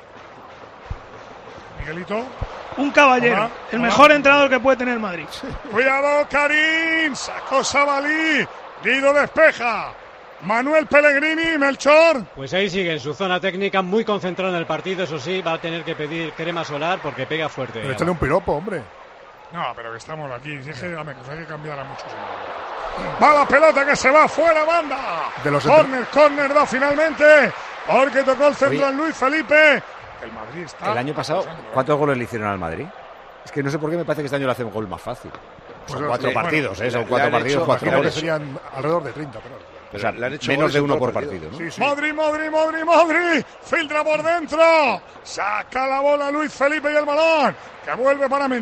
S20: Miguelito.
S2: Un caballero, el mejor entrenador que puede tener Madrid.
S20: Cuidado, Karim, sacó Sabalí, Guido despeja. Manuel Pellegrini, Melchor.
S19: Pues ahí sigue en su zona técnica, muy concentrado en el partido, eso sí, va a tener que pedir crema solar porque pega fuerte.
S1: Pero échale un piropo, hombre.
S20: No, pero que estamos aquí, si es que hay que cambiar a muchos. Va la pelota que se va fuera, banda. Corner da finalmente, porque tocó el centro en Luis Felipe. El Madrid está...
S3: El año pasado, ¿cuántos goles le hicieron al Madrid? Es que no sé por qué me parece que este año le hace un gol más fácil. Son 4 partidos, son 4 partidos, 4 goles.
S1: Serían alrededor de 30, pero...
S3: O sea, menos de 1 por partido, ¿no?
S20: Sí. Modric, filtra por dentro, saca la bola Luis Felipe y el balón, que vuelve para Mendy.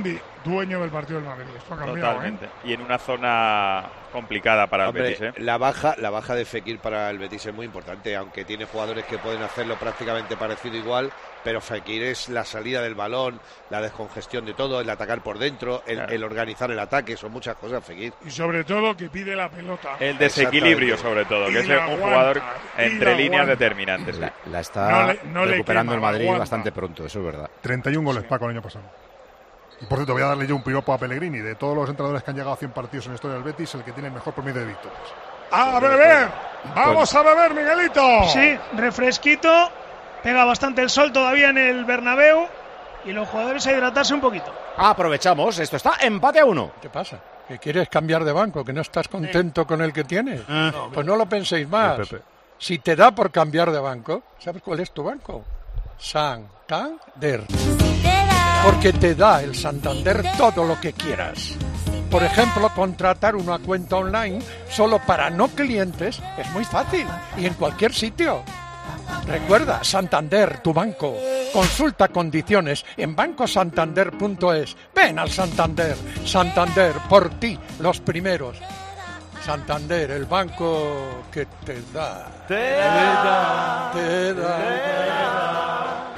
S20: dueño del partido del Madrid. Esto ha cambiado.
S18: Totalmente. Y en una zona complicada para el Betis.
S4: La baja de Fekir para el Betis es muy importante, aunque tiene jugadores que pueden hacerlo prácticamente parecido igual, pero Fekir es la salida del balón, la descongestión de todo, el atacar por dentro, el organizar el ataque, son muchas cosas Fekir.
S20: Y sobre todo que pide la pelota.
S18: El desequilibrio sobre todo, que es un jugador entre líneas determinantes.
S3: La está recuperando el Madrid bastante pronto, eso es verdad.
S1: 31 goles, Paco, el año pasado. Y por cierto, voy a darle yo un piropo a Pellegrini. De todos los entrenadores que han llegado a 100 partidos en la historia del Betis, el que tiene el mejor promedio de victorias.
S20: ¡A beber! ¡Vamos a beber, Miguelito!
S2: Sí, refresquito. Pega bastante el sol todavía en el Bernabéu. Y los jugadores a hidratarse un poquito.
S3: Aprovechamos, esto está empate a 1.
S11: ¿Qué pasa? ¿Que quieres cambiar de banco? ¿Que no estás contento con el que tienes? Pues no lo penséis más. Si te da por cambiar de banco, ¿sabes cuál es tu banco? Santander. Porque te da el Santander todo lo que quieras. Por ejemplo, contratar una cuenta online solo para no clientes es muy fácil y en cualquier sitio. Recuerda, Santander, tu banco. Consulta condiciones en bancosantander.es. Ven al Santander. Santander, por ti, los primeros. Santander, el banco que te da. Te da.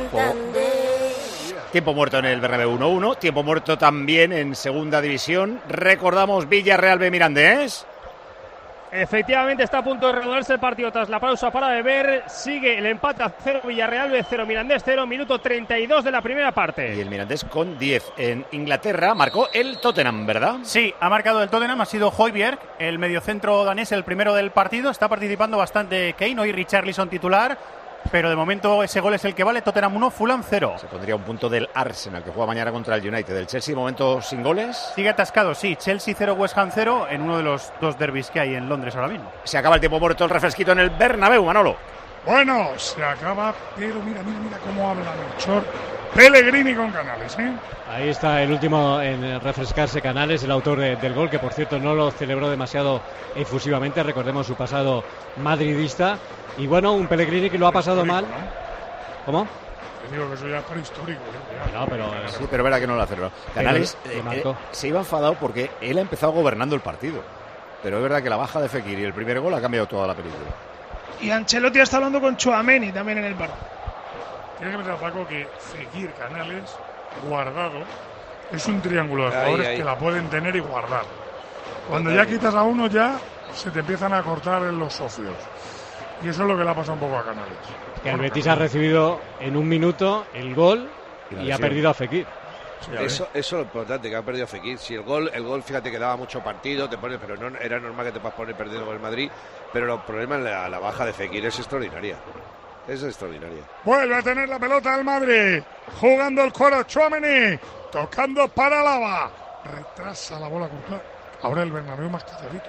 S3: Tiempo muerto en el Bernabéu 1-1, tiempo muerto también en segunda división. Recordamos Villarreal B Mirandés.
S22: Efectivamente está a punto de reanudarse el partido tras la pausa para beber. Sigue el empate a 0, Villarreal B 0, Mirandés 0, minuto 32 de la primera parte.
S3: Y el Mirandés con 10. En Inglaterra marcó el Tottenham, ¿verdad?
S6: Sí, ha marcado el Tottenham, ha sido Højbjerg, el mediocentro danés, el primero del partido. Está participando bastante Kane, hoy Richarlison titular. Pero de momento ese gol es el que vale. Tottenham 1, Fulham 0.
S3: Se pondría un punto del Arsenal, que juega mañana contra el United. El Chelsea, de momento, sin goles.
S6: Sigue atascado, sí. Chelsea 0, West Ham 0, en uno de los dos derbis que hay en Londres ahora mismo.
S3: Se acaba el tiempo muerto, el refresquito en el Bernabéu, Manolo.
S20: Bueno, se acaba, pero mira cómo habla Melchor Pellegrini con Canales, ¿eh?
S19: Ahí está el último en refrescarse Canales, el autor del gol, que por cierto no lo celebró demasiado efusivamente, recordemos su pasado madridista. Y bueno, un Pellegrini que lo ha pasado mal. ¿No? ¿Cómo?
S20: Te digo que eso ya es prehistórico.
S19: No, pero
S3: sí, pero verá que no lo hace. Canales se iba enfadado porque él ha empezado gobernando el partido. Pero es verdad que la baja de Fekir y el primer gol ha cambiado toda la película.
S2: Y Ancelotti está hablando con Tchouaméni también en el partido.
S20: Tiene que pensar, Paco, que Fekir, Canales, Guardado, es un triángulo de jugadores que la pueden tener y guardar. Cuando ya quitas a uno, ya se te empiezan a cortar en los socios. Y eso es lo que le ha pasado un poco a Canales.
S19: Que el Betis ha recibido en un minuto el gol y ha perdido a Fekir.
S4: Sí, eso es lo importante, que ha perdido a Fekir. Si el gol, fíjate que daba mucho partido, te pones, pero no era normal que te puedas poner perdiendo con el Madrid. Pero el problema en la baja de Fekir es extraordinaria. Es extraordinaria.
S20: Vuelve a tener la pelota el Madrid. Jugando el cuero Tchouaméni. Tocando para Lava. Retrasa la bola completa. Ahora el Bernabéu más cazadito,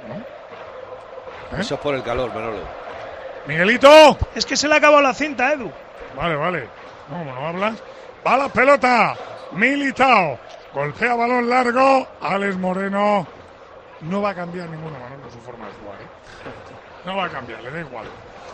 S20: ¿no?
S4: Eso es por el calor, Manolo.
S20: Miguelito.
S2: Es que se le ha acabado la cinta, Edu.
S20: Vale. No hablas. Va la pelota. Militao. Golpea balón largo. Alex Moreno. No va a cambiar ninguno, Manolo, su forma de jugar, No va a cambiar, le da igual.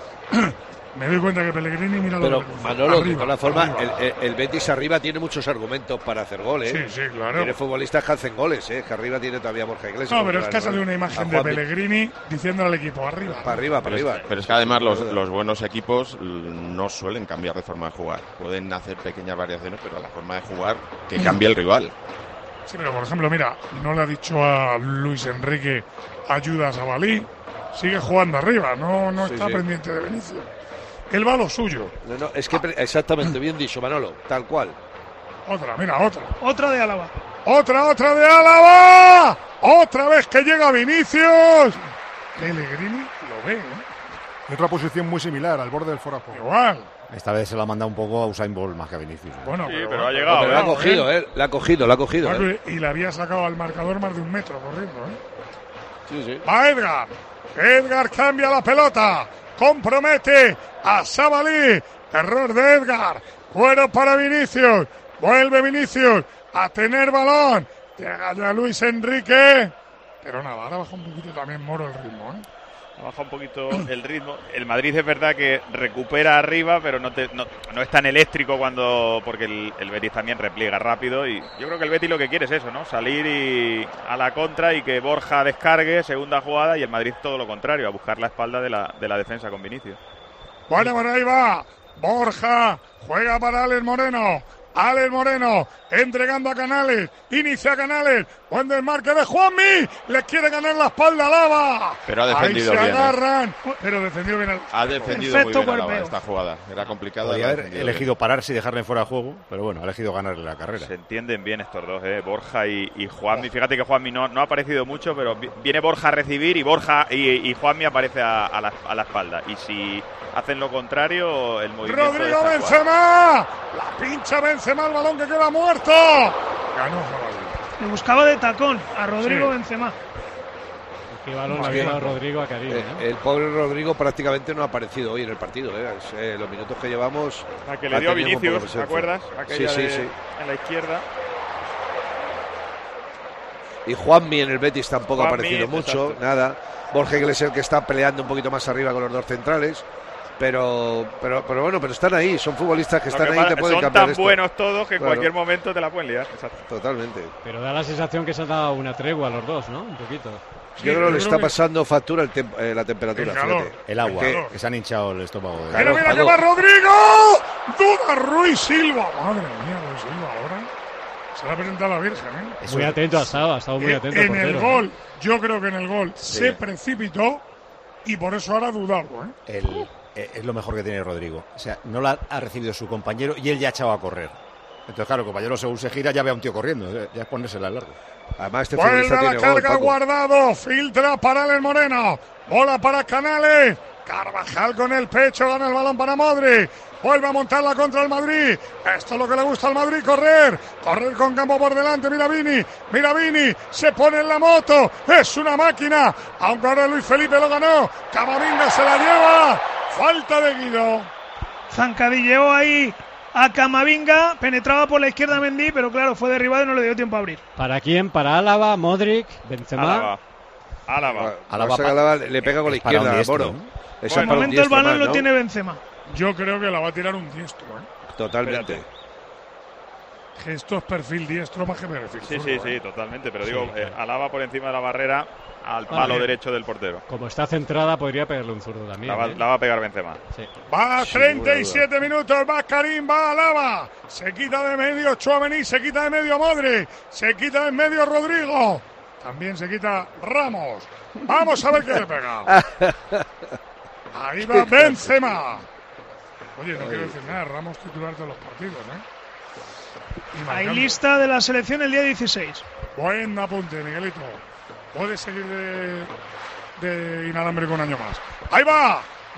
S20: Me doy cuenta que Pellegrini mira lo
S4: Pero Manolo, arriba, de todas formas, el Betis arriba tiene muchos argumentos para hacer goles.
S20: Sí, claro.
S4: Tiene futbolistas que hacen goles, que arriba tiene todavía Borja Iglesias.
S20: No, pero es que ha salido una imagen de Pellegrini diciendo al equipo arriba.
S4: Para arriba.
S21: Pero es que además los buenos equipos no suelen cambiar de forma de jugar. Pueden hacer pequeñas variaciones, pero la forma de jugar que cambie el rival.
S20: Sí, pero por ejemplo, mira, no le ha dicho a Luis Enrique ayuda a Sabalí. Sigue jugando arriba, no está pendiente de Vinicius. Él va a lo suyo.
S4: No, es que exactamente, bien dicho, Manolo, tal cual.
S20: Otra
S2: de Álava.
S20: Otra de Álava. Otra vez que llega Vinicius. Pellegrini lo ve,
S1: En otra posición muy similar, al borde del fuera de juego.
S20: Igual.
S3: Esta vez se lo ha mandado un poco a Usain Bolt más que a Vinicius.
S20: Bueno,
S18: sí, pero ha llegado.
S4: Pero la ha cogido, La ha cogido.
S20: Y le había sacado al marcador más de un metro corriendo,
S4: Sí.
S20: Va Edgar. Edgar cambia la pelota. Compromete a Sabalí. Error de Edgar. Cuero para Vinicius. Vuelve Vinicius a tener balón. Llega ya Luis Enrique. Pero nada, ahora baja un poquito también Moro el ritmo,
S18: Ha bajado un poquito el ritmo. El Madrid es verdad que recupera arriba, pero no es tan eléctrico porque el Betis también repliega rápido. Y yo creo que el Betis lo que quiere es eso, ¿no? Salir a la contra y que Borja descargue, segunda jugada, y el Madrid todo lo contrario, a buscar la espalda de la defensa con Vinicius.
S20: Bueno, por ahí va. Borja juega para Alex Moreno. Alex Moreno entregando a Canales, inicia Canales, buen desmarque de Juanmi, le quiere ganar la espalda a Lava.
S21: Pero ha defendido
S20: ahí se
S21: bien.
S20: Agarran, pero defendió bien.
S21: Ha defendido muy bien a Lava esta jugada. Era complicado.
S3: Podría haber elegido pararse y dejarle fuera de juego, pero bueno, ha elegido ganarle la carrera.
S18: Se entienden bien estos dos, Borja y Juanmi. Fíjate que Juanmi no ha aparecido mucho, pero viene Borja a recibir y Juanmi aparece a la espalda. Y si hacen lo contrario, el movimiento
S20: Rodrigo Benzema, la pincha Benzema, el balón que queda muerto. Ganó Jabalí.
S2: Le buscaba de tacón a Rodrigo Benzema.
S19: Qué balón le había dado Rodrigo a Karim.
S4: El pobre Rodrigo prácticamente no ha aparecido hoy en el partido. Los minutos que llevamos.
S18: La que le dio a Vinicius, ¿te acuerdas? Aquella
S4: sí.
S18: En la izquierda.
S4: Y Juanmi en el Betis tampoco ha aparecido mucho,
S18: exacto.
S4: Nada. Borja Iglesias, el que está peleando un poquito más arriba con los dos centrales. Pero bueno, pero están ahí, son futbolistas que están ahí y te pueden cambiar
S18: esto. Son tan buenos todos que en cualquier momento te la pueden liar.
S4: Exacto. Totalmente.
S19: Pero da la sensación que se ha dado una tregua a los dos, ¿no? Un poquito.
S4: Sí, yo creo que le está pasando factura la temperatura.
S3: El agua, que se han hinchado el estómago.
S20: Pero mira que va Rodrigo. Duda Ruiz Silva. Madre mía, Ruiz Silva ahora. Se la ha presentado la Virgen,
S19: Muy atento ha estado muy atento.
S20: En el gol, yo creo que en el gol se precipitó y por eso ahora ha dudado,
S3: Es lo mejor que tiene Rodrigo. O sea, no la ha recibido su compañero y él ya ha echado a correr. Entonces, claro, el compañero según se gira ya ve a un tío corriendo. Ya es ponérsela al largo.
S4: Además, este
S20: vuelve a la carga Guardado. Filtra para Alex Moreno. Bola para Canales. Carvajal con el pecho. Gana el balón para Modric. Vuelve a montarla contra el Madrid. Esto es lo que le gusta al Madrid, correr con campo por delante. Mira Vini, se pone en la moto. Es una máquina. Aunque ahora Luis Felipe lo ganó. Camavinga se la lleva. Falta de Guido.
S2: Zancadilleó ahí a Camavinga. Penetraba por la izquierda Mendy, pero claro, fue derribado y no le dio tiempo a abrir.
S19: ¿Para quién? ¿Para Álava, Modric, Benzema?
S4: Álava le pega con la izquierda a Moro.
S2: Por el momento el balón lo tiene Benzema.
S20: Yo creo que la va a tirar un diestro.
S4: Totalmente.
S20: Esto es perfil diestro más que perfil.
S18: Sí, totalmente. Pero digo, Álava por encima de la barrera al palo derecho del portero.
S19: Como está centrada, podría pegarle un zurdo también.
S18: La va a pegar Benzema.
S19: Sí.
S20: Va 37 minutos, va Karim, va Álava. Se quita de medio Tchouaméni, se quita de medio Modric, se quita de medio Rodrigo. También se quita Ramos. Vamos a ver qué le pega. Ahí va Benzema. Oye, no quiero decir nada, Ramos titular de los partidos,
S2: Hay lista de la selección el día 16.
S20: Buen apunte, Miguelito. Puede seguir de inalámbrico un año más. Ahí va,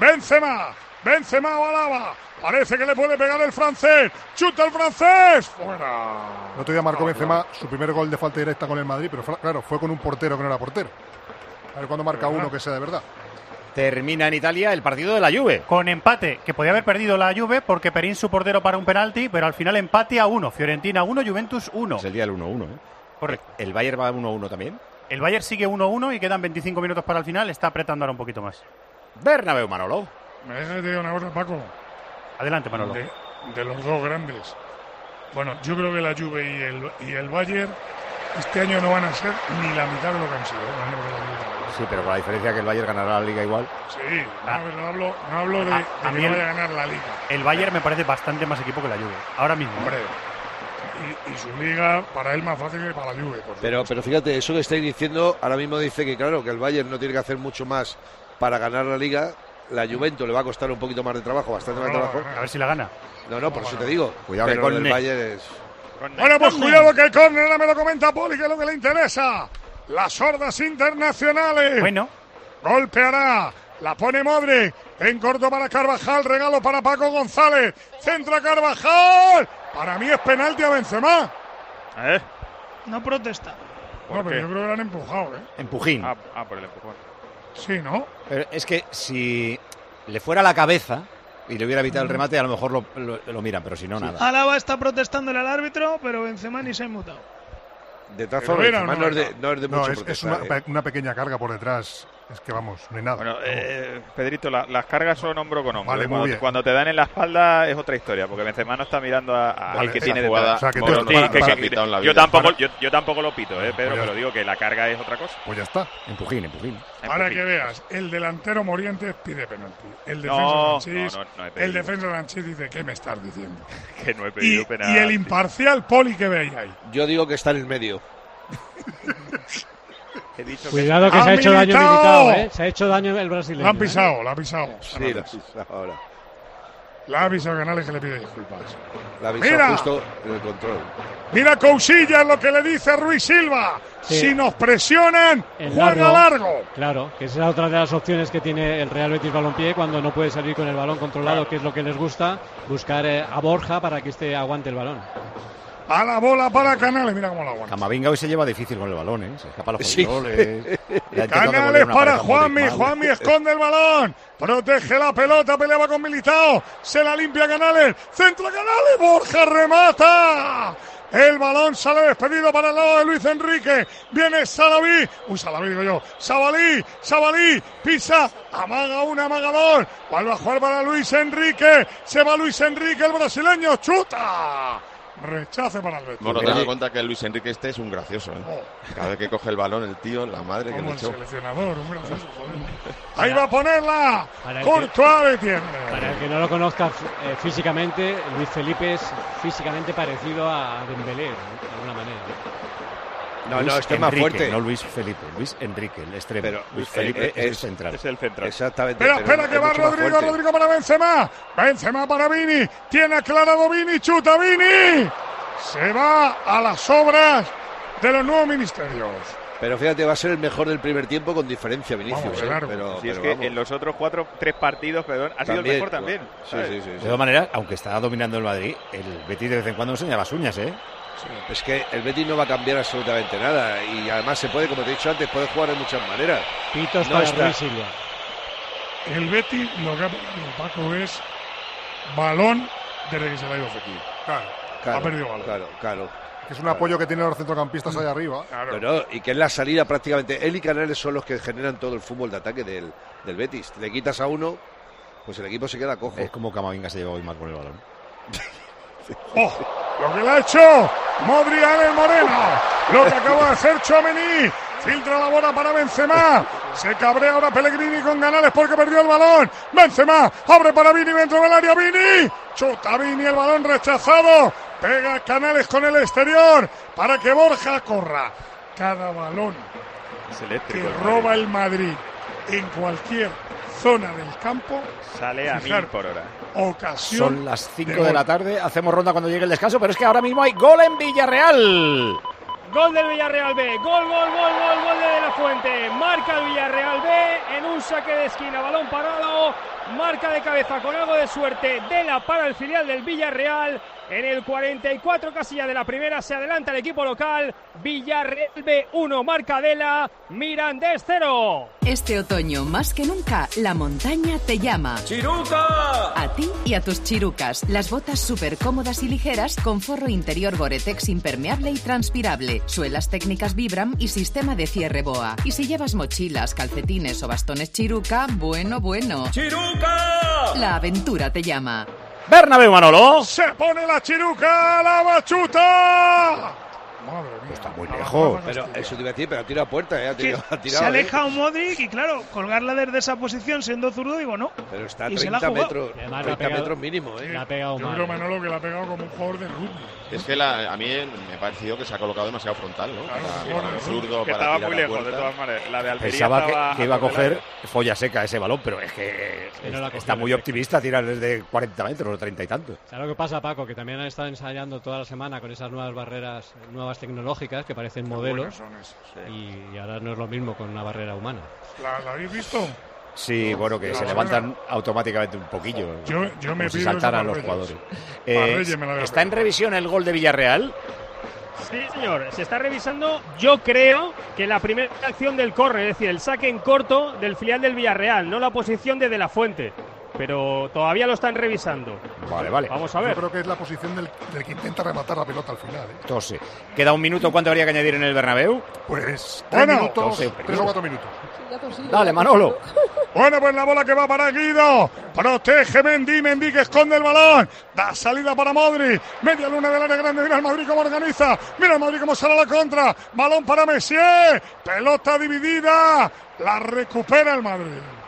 S20: Benzema o Álava. Parece que le puede pegar el francés. ¡Chuta el francés! ¡Fuera!
S1: El otro día marcó Benzema su primer gol de falta directa con el Madrid, pero claro, fue con un portero que no era portero. A ver cuándo marca uno que sea de verdad.
S3: Termina en Italia el partido de la Juve.
S6: Con empate, que podía haber perdido la Juve porque Perín su portero para un penalti, pero al final empate a 1. Fiorentina 1, Juventus 1.
S3: Es el día del 1-1,
S6: Correcto.
S3: ¿El Bayern va 1-1 también?
S6: El Bayern sigue 1-1 y quedan 25 minutos para el final. Está apretando ahora un poquito más.
S3: Bernabéu, Manolo.
S20: Me dejas decir una cosa, Paco.
S6: Adelante, Manolo.
S20: De los dos grandes. Bueno, yo creo que la Juve y el Bayern este año no van a ser ni la mitad de lo que han sido.
S3: Sí, pero con la diferencia que el Bayern ganará la Liga igual.
S20: Sí, no hablo de que vaya a ganar la Liga.
S6: El Bayern me parece bastante más equipo que la Juve. Ahora mismo.
S20: Hombre, y su Liga para él más fácil que para la Juve.
S4: Pero fíjate, eso que estáis diciendo, ahora mismo dice que claro, que el Bayern no tiene que hacer mucho más para ganar la Liga. La Juventus le va a costar un poquito más de trabajo, bastante más de trabajo.
S6: A ver si la gana.
S4: No, por eso te digo.
S3: Cuidado
S4: pero
S3: que con
S4: el Bayern es...
S20: Bueno, pues cuidado que el córner, ahora me lo comenta Poli, que es lo que le interesa. Las hordas internacionales.
S6: Bueno.
S20: Golpeará. La pone Modric. En corto para Carvajal. Regalo para Paco González. Centra Carvajal. Para mí es penalti a Benzema.
S2: No protesta.
S20: No, pero yo creo que lo han empujado,
S3: Empujín.
S18: Por el empujón.
S20: Sí, ¿no?
S3: Pero es que si le fuera la cabeza y le hubiera evitado el remate, a lo mejor lo miran, pero si no, nada.
S2: Álava está protestándole al árbitro, pero Benzema ni se ha inmutado.
S4: De todas formas, no es de mucho
S1: es una pequeña carga por detrás Es que vamos, no hay nada.
S18: Bueno, Pedrito, las cargas son hombro con hombro.
S1: Vale,
S18: cuando te dan en la espalda es otra historia, porque Benzema no está mirando al que tiene detrás.
S1: O sea, que
S18: yo tampoco lo pito, Pedro, pero digo que la carga es otra cosa.
S1: Pues ya está.
S3: Empujín.
S20: Para que veas, el delantero Morientes pide penalti. El defensa Lanchís dice, ¿qué me estás diciendo?
S18: Que no he pedido penalti.
S20: Y el imparcial Poli que veis ahí.
S4: Yo digo que está en el medio.
S19: Cuidado que se ha hecho daño Militao, Se ha hecho daño el brasileño.
S20: La ha pisado.
S4: Sí, la ha pisado ahora.
S20: La ha pisado Canales, que le pide disculpas.
S4: La ha pisado justo en el control.
S20: Mira Cousillas lo que le dice a Ruiz Silva. Sí. Si nos presionan, juega largo.
S19: Claro, que esa es otra de las opciones que tiene el Real Betis Balompié cuando no puede salir con el balón controlado, que es lo que les gusta, buscar a Borja para que aguante el balón.
S20: A la bola para Canales, mira cómo la aguanta.
S3: Camavinga hoy se lleva difícil con el balón, se escapa los controles.
S20: Canales para Juanmi esconde el balón, protege la pelota, peleaba con Militao, se la limpia Canales, centra Canales, Borja remata. El balón sale despedido para el lado de Luis Enrique. Viene Sabalí, pisa, amaga un amagador. Vuelve a jugar para Luis Enrique. Se va Luis Enrique, el brasileño, chuta. Rechace para el Betis.
S21: Bueno, te das cuenta que Luis Enrique es un gracioso, Cada vez que coge el balón el tío, la madre que le echó.
S20: Seleccionador, un gracioso, Ahí va a ponerla. Courtois detiene.
S19: Para el que no lo conozca físicamente, Luis Felipe es físicamente parecido a Dembélé, de alguna manera.
S4: No, este es más fuerte.
S3: No Luis Felipe, Luis Enrique, el extremo. Pero Luis Felipe es el central.
S18: Es el central.
S4: Exactamente.
S20: Espera que va Rodrigo para Benzema. Benzema para Vini. Tiene aclarado Vini, chuta Vini. Se va a las obras de los nuevos ministerios.
S4: Pero fíjate, va a ser el mejor del primer tiempo con diferencia, Vinicius.
S18: Pero es que en los otros 3 partidos, ha sido el mejor también.
S4: Sí.
S3: De todas maneras, aunque está dominando el Madrid, el Betis de vez en cuando enseña las uñas,
S4: Es que el Betis no va a cambiar absolutamente nada y además se puede, como te he dicho antes, puede jugar de muchas maneras.
S19: Pitos para Ruiz Silva.
S20: El Betis lo que ha perdido Paco es balón desde que se le ha ido Fekir. Claro, ha perdido balón.
S4: Claro.
S1: Es un apoyo que tienen los centrocampistas ahí arriba.
S4: Claro. Y que es la salida prácticamente. Él y Canales son los que generan todo el fútbol de ataque del Betis. Le quitas a uno, pues el equipo se queda cojo.
S3: Es como Camavinga se lleva hoy mal con el balón.
S20: Lo que le ha hecho Modri a Moreno, lo que acaba de hacer Tchouaméni, filtra la bola para Benzema, se cabrea ahora Pellegrini con Canales porque perdió el balón. Benzema abre para Vini dentro del área, Vini chuta Vini, el balón rechazado, pega Canales con el exterior para que Borja corra. Cada balón que roba el Madrid en cualquier zona del campo
S18: sale a 1000 por hora.
S20: Ocasión.
S3: Son las 5 de la tarde, hacemos ronda cuando llegue el descanso, pero es que ahora mismo hay gol en Villarreal.
S22: Gol del Villarreal B, gol de La Fuente, marca el Villarreal B en un saque de esquina, balón parado, marca de cabeza con algo de suerte Dela para el filial del Villarreal. En el 44 casi ya de la primera se adelanta el equipo local. Villarreal B 1, marca Dela, Mirandés 0.
S12: Este otoño más que nunca la montaña te llama.
S15: ¡Chiruca!
S12: A ti y a tus chirucas, las botas súper cómodas y ligeras con forro interior Gore-Tex impermeable y transpirable, suelas técnicas Vibram y sistema de cierre BOA. Y si llevas mochilas, calcetines o bastones Chiruca, bueno.
S15: ¡Chiruca!
S12: La aventura te llama.
S3: Bernabéu, Manolo.
S20: Se pone la Chiruca, la bachuta. Madre mía.
S3: Está muy lejos.
S4: Pero eso te iba a decir, pero ha tirado a puerta, ha tirado,
S2: se ha alejado Modric y claro, colgarla desde esa posición siendo zurdo, digo no.
S4: Pero está a 30 metros mínimo,
S19: Le ha pegado
S20: Yo creo, Manolo, que le ha pegado como un jugador de rugby.
S21: Es que a mí me ha parecido que se ha colocado demasiado frontal, ¿no? Para el zurdo,
S18: que
S21: para
S18: estaba
S21: tirar
S18: muy
S21: a
S18: lejos,
S21: puerta.
S18: de todas maneras. La de Almería
S3: Pensaba que iba a coger folla seca ese balón, pero es que está muy optimista tirar desde 40 metros o 30 y tanto.
S19: ¿Sabes lo que pasa, Paco? Que también han estado ensayando toda la semana con esas nuevas barreras, nuevas tecnológicas que parecen modelos. Y ahora no es lo mismo con una barrera humana.
S20: ¿La habéis visto?
S3: Sí, bueno, que se levantan automáticamente un poquillo.
S20: Yo me
S3: como si
S20: pido
S3: saltaran los jugadores. ¿Está en revisión el gol de Villarreal?
S22: Sí, señor, se está revisando. Yo creo que la primera acción del córner, es decir, el saque en corto del filial del Villarreal, no la posición de La Fuente. Pero todavía lo están revisando.
S3: Vale.
S22: Vamos a ver.
S1: Yo creo que es la posición del que intenta rematar la pelota al final.
S3: Entonces, queda un minuto. ¿Cuánto habría que añadir en el Bernabéu?
S1: Pues 3 minutos, 3 o 4 minutos.
S3: Dale, Manolo.
S20: Bueno, pues la bola que va para Guido. Protege Mendy que esconde el balón. Da salida para Modric. Media luna del área grande. Mira el Madrid cómo organiza. Mira el Madrid cómo sale a la contra. Balón para Messier. Pelota dividida. La recupera el Madrid.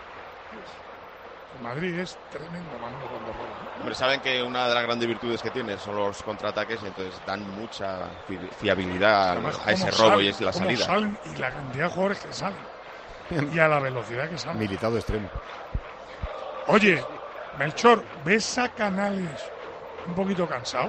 S20: El Madrid es tremendo, Manolo, cuando roba.
S21: Hombre, saben que una de las grandes virtudes que tiene son los contraataques y entonces dan mucha fiabilidad
S20: Además,
S21: a ese
S20: salen,
S21: robo y es la salida.
S20: Salen, y la cantidad de jugadores que salen. Y a la velocidad que salen.
S3: Militado de extremo.
S20: Oye, Melchor, ¿ves a Canales un poquito cansado?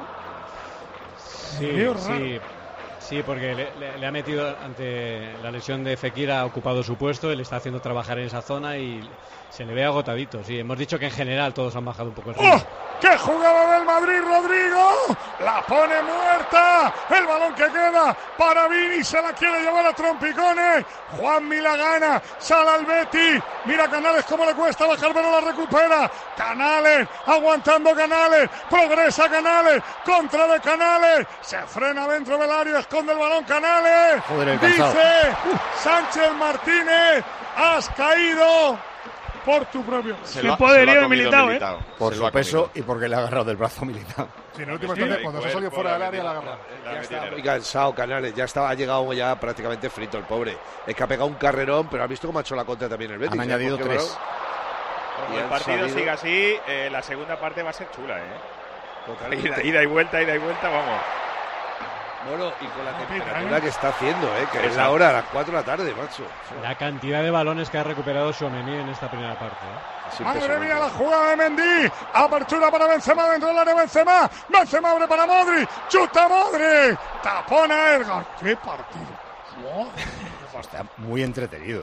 S19: Sí, porque le ha metido ante la lesión de Fekir, ha ocupado su puesto, él está haciendo trabajar en esa zona y se le ve agotadito. Sí, hemos dicho que en general todos han bajado un poco el ritmo.
S20: ¡Oh! ¡Qué jugada del Madrid, Rodrigo! La pone muerta. El balón que queda para Vini, se la quiere llevar a trompicones. Juanmi la gana, sale al Betis. Mira Canales cómo le cuesta bajar, pero la recupera. Canales, aguantando Canales. Progresa Canales, contra de Canales. Se frena dentro del área, esconde el balón Canales.
S3: Joder,
S20: dice Sánchez Martínez, has caído por tu propio.
S2: Qué poderío de Militao,
S3: Por su peso y porque le ha agarrado del brazo Militao.
S1: Sí, en el último instante, cuando se ha salido fuera del área, la ha agarrado.
S4: Ya estaba muy cansado, Canales. Ha llegado ya prácticamente frito el pobre. Es que ha pegado un carrerón, pero ha visto cómo ha hecho la contra también el Betis.
S3: Han añadido 3.
S18: Como el partido sigue así, la segunda parte va a ser chula, Ida y vuelta, vamos.
S4: Bueno, y con la temperatura que está haciendo, que es la hora, a las 4 de la tarde, macho.
S19: La cantidad de balones que ha recuperado Tchouaméni en esta primera parte.
S20: Madre mía, la jugada de Mendy. Apertura para Benzema dentro del área. Benzema abre para Modric. Chuta Modric. Tapona Edgar. ¡Qué partido!
S3: Está muy entretenido.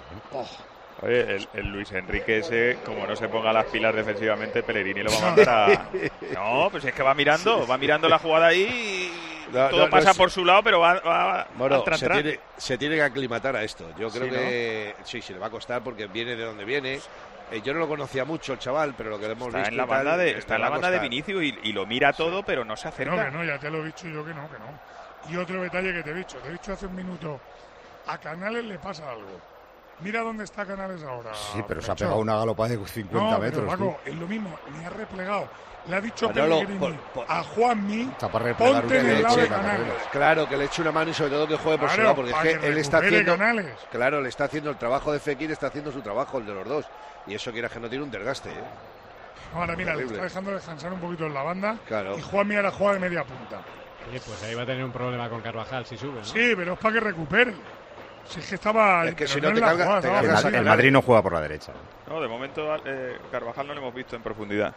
S18: Oye, el Luis Enrique ese, como no se ponga las pilas defensivamente, Pellegrini lo va a mandar a... No, pues es que va mirando la jugada ahí y todo pasa por su lado, pero va
S4: bueno, se tiene que aclimatar a esto. Yo creo que sí, le va a costar porque viene de donde viene. Yo no lo conocía mucho el chaval, pero lo que hemos visto...
S18: Está en la banda de Vinicius y lo mira todo, pero no se acerca.
S20: No, ya te lo he dicho yo que no. Y otro detalle que te he dicho hace un minuto, a Canales le pasa algo. Mira dónde está Canales ahora.
S3: Sí, pero se ha pegado una galopada de 50 metros.
S20: Paco, es lo mismo, ni ha replegado. Le ha dicho Pellegrini a Juanmi,
S4: ponte en el lado de Canales. Claro, que le eche una mano y sobre todo que juegue por su lado, porque es que él está haciendo... Canales. Claro, le está haciendo el trabajo de Fekir, está haciendo su trabajo, el de los dos. Y eso quieras que no tiene un desgaste,
S20: Ahora mira, le está dejando descansar un poquito en la banda. Claro. Y Juanmi ahora juega de media punta.
S19: Oye, pues ahí va a tener un problema con Carvajal si sube, ¿no?
S20: Sí, pero es para que recupere. Si es que estaba...
S4: Es que si no te cargas...
S3: El Madrid no juega por la derecha.
S18: No, de momento Carvajal no lo hemos visto en profundidad.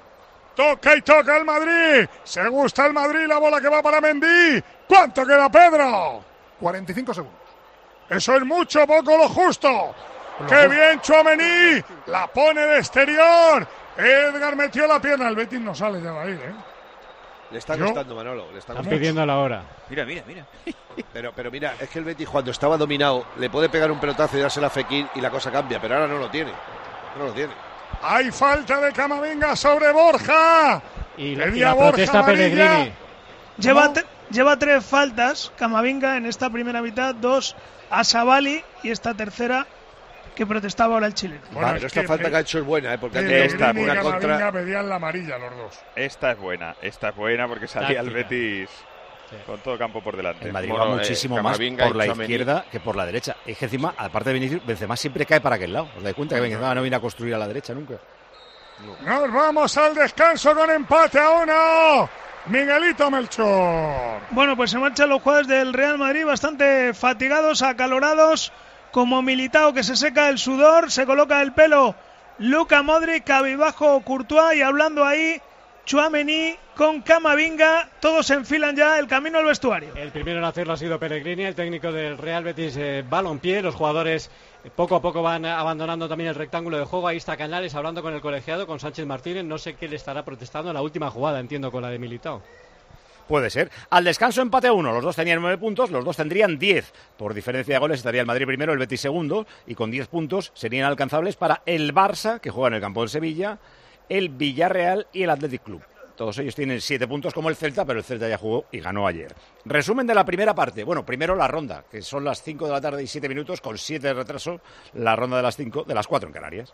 S20: Toca el Madrid. Se gusta el Madrid, la bola que va para Mendy. ¿Cuánto queda, Pedro?
S1: 45 segundos.
S20: Eso es mucho, poco lo justo. ¡Qué bien, Tchouaméni! La pone de exterior. Edgar metió la pierna. El Betis no sale ya de ahí,
S4: Le está costando, Manolo. Le está
S19: pidiendo la hora.
S18: Mira.
S4: Pero mira, es que el Betis cuando estaba dominado le puede pegar un pelotazo y dársela a Fekir y la cosa cambia, pero ahora no lo tiene.
S20: Hay falta de Camavinga sobre Borja.
S19: Y la protesta Pellegrini.
S2: Lleva 3 faltas Camavinga en esta primera mitad, 2 a Savali y esta tercera que protestaba ahora el chileno.
S4: Bueno, pero esta falta que ha hecho es buena, porque
S20: esta una contra. Pedían la amarilla los dos.
S18: Esta es buena porque salía el Betis con todo campo por delante.
S3: El Madrid va muchísimo más por la izquierda que por la derecha. Es que encima, aparte de Vinicius, Benzema siempre cae para aquel lado. ¿Os dais cuenta que Benzema no viene a construir a la derecha nunca?
S20: Nos vamos al descanso con empate a 1. Miguelito Melchor.
S2: Bueno, pues se marchan los jugadores del Real Madrid bastante fatigados, acalorados, como Militao que se seca el sudor, se coloca el pelo Luka Modric, cabizbajo Courtois y hablando ahí Tchouaméni con Camavinga, todos se enfilan ya el camino al vestuario.
S19: El primero en hacerlo ha sido Pellegrini, el técnico del Real Betis Balompié. Los jugadores poco a poco van abandonando también el rectángulo de juego. Ahí está Canales hablando con el colegiado, con Sánchez Martínez. No sé qué le estará protestando en la última jugada, entiendo, con la de Militao.
S3: Puede ser. Al descanso empate a 1. Los dos tenían 9 puntos, los dos tendrían 10. Por diferencia de goles estaría el Madrid primero, el Betis segundo. Y con 10 puntos serían alcanzables para el Barça, que juega en el campo del Sevilla, el Villarreal y el Athletic Club. Todos ellos tienen 7 puntos como el Celta, pero el Celta ya jugó y ganó ayer. Resumen de la primera parte. Bueno, primero la ronda, que son las 5 de la tarde y 7 minutos, con 7 de retraso, la ronda de las 4 en Canarias.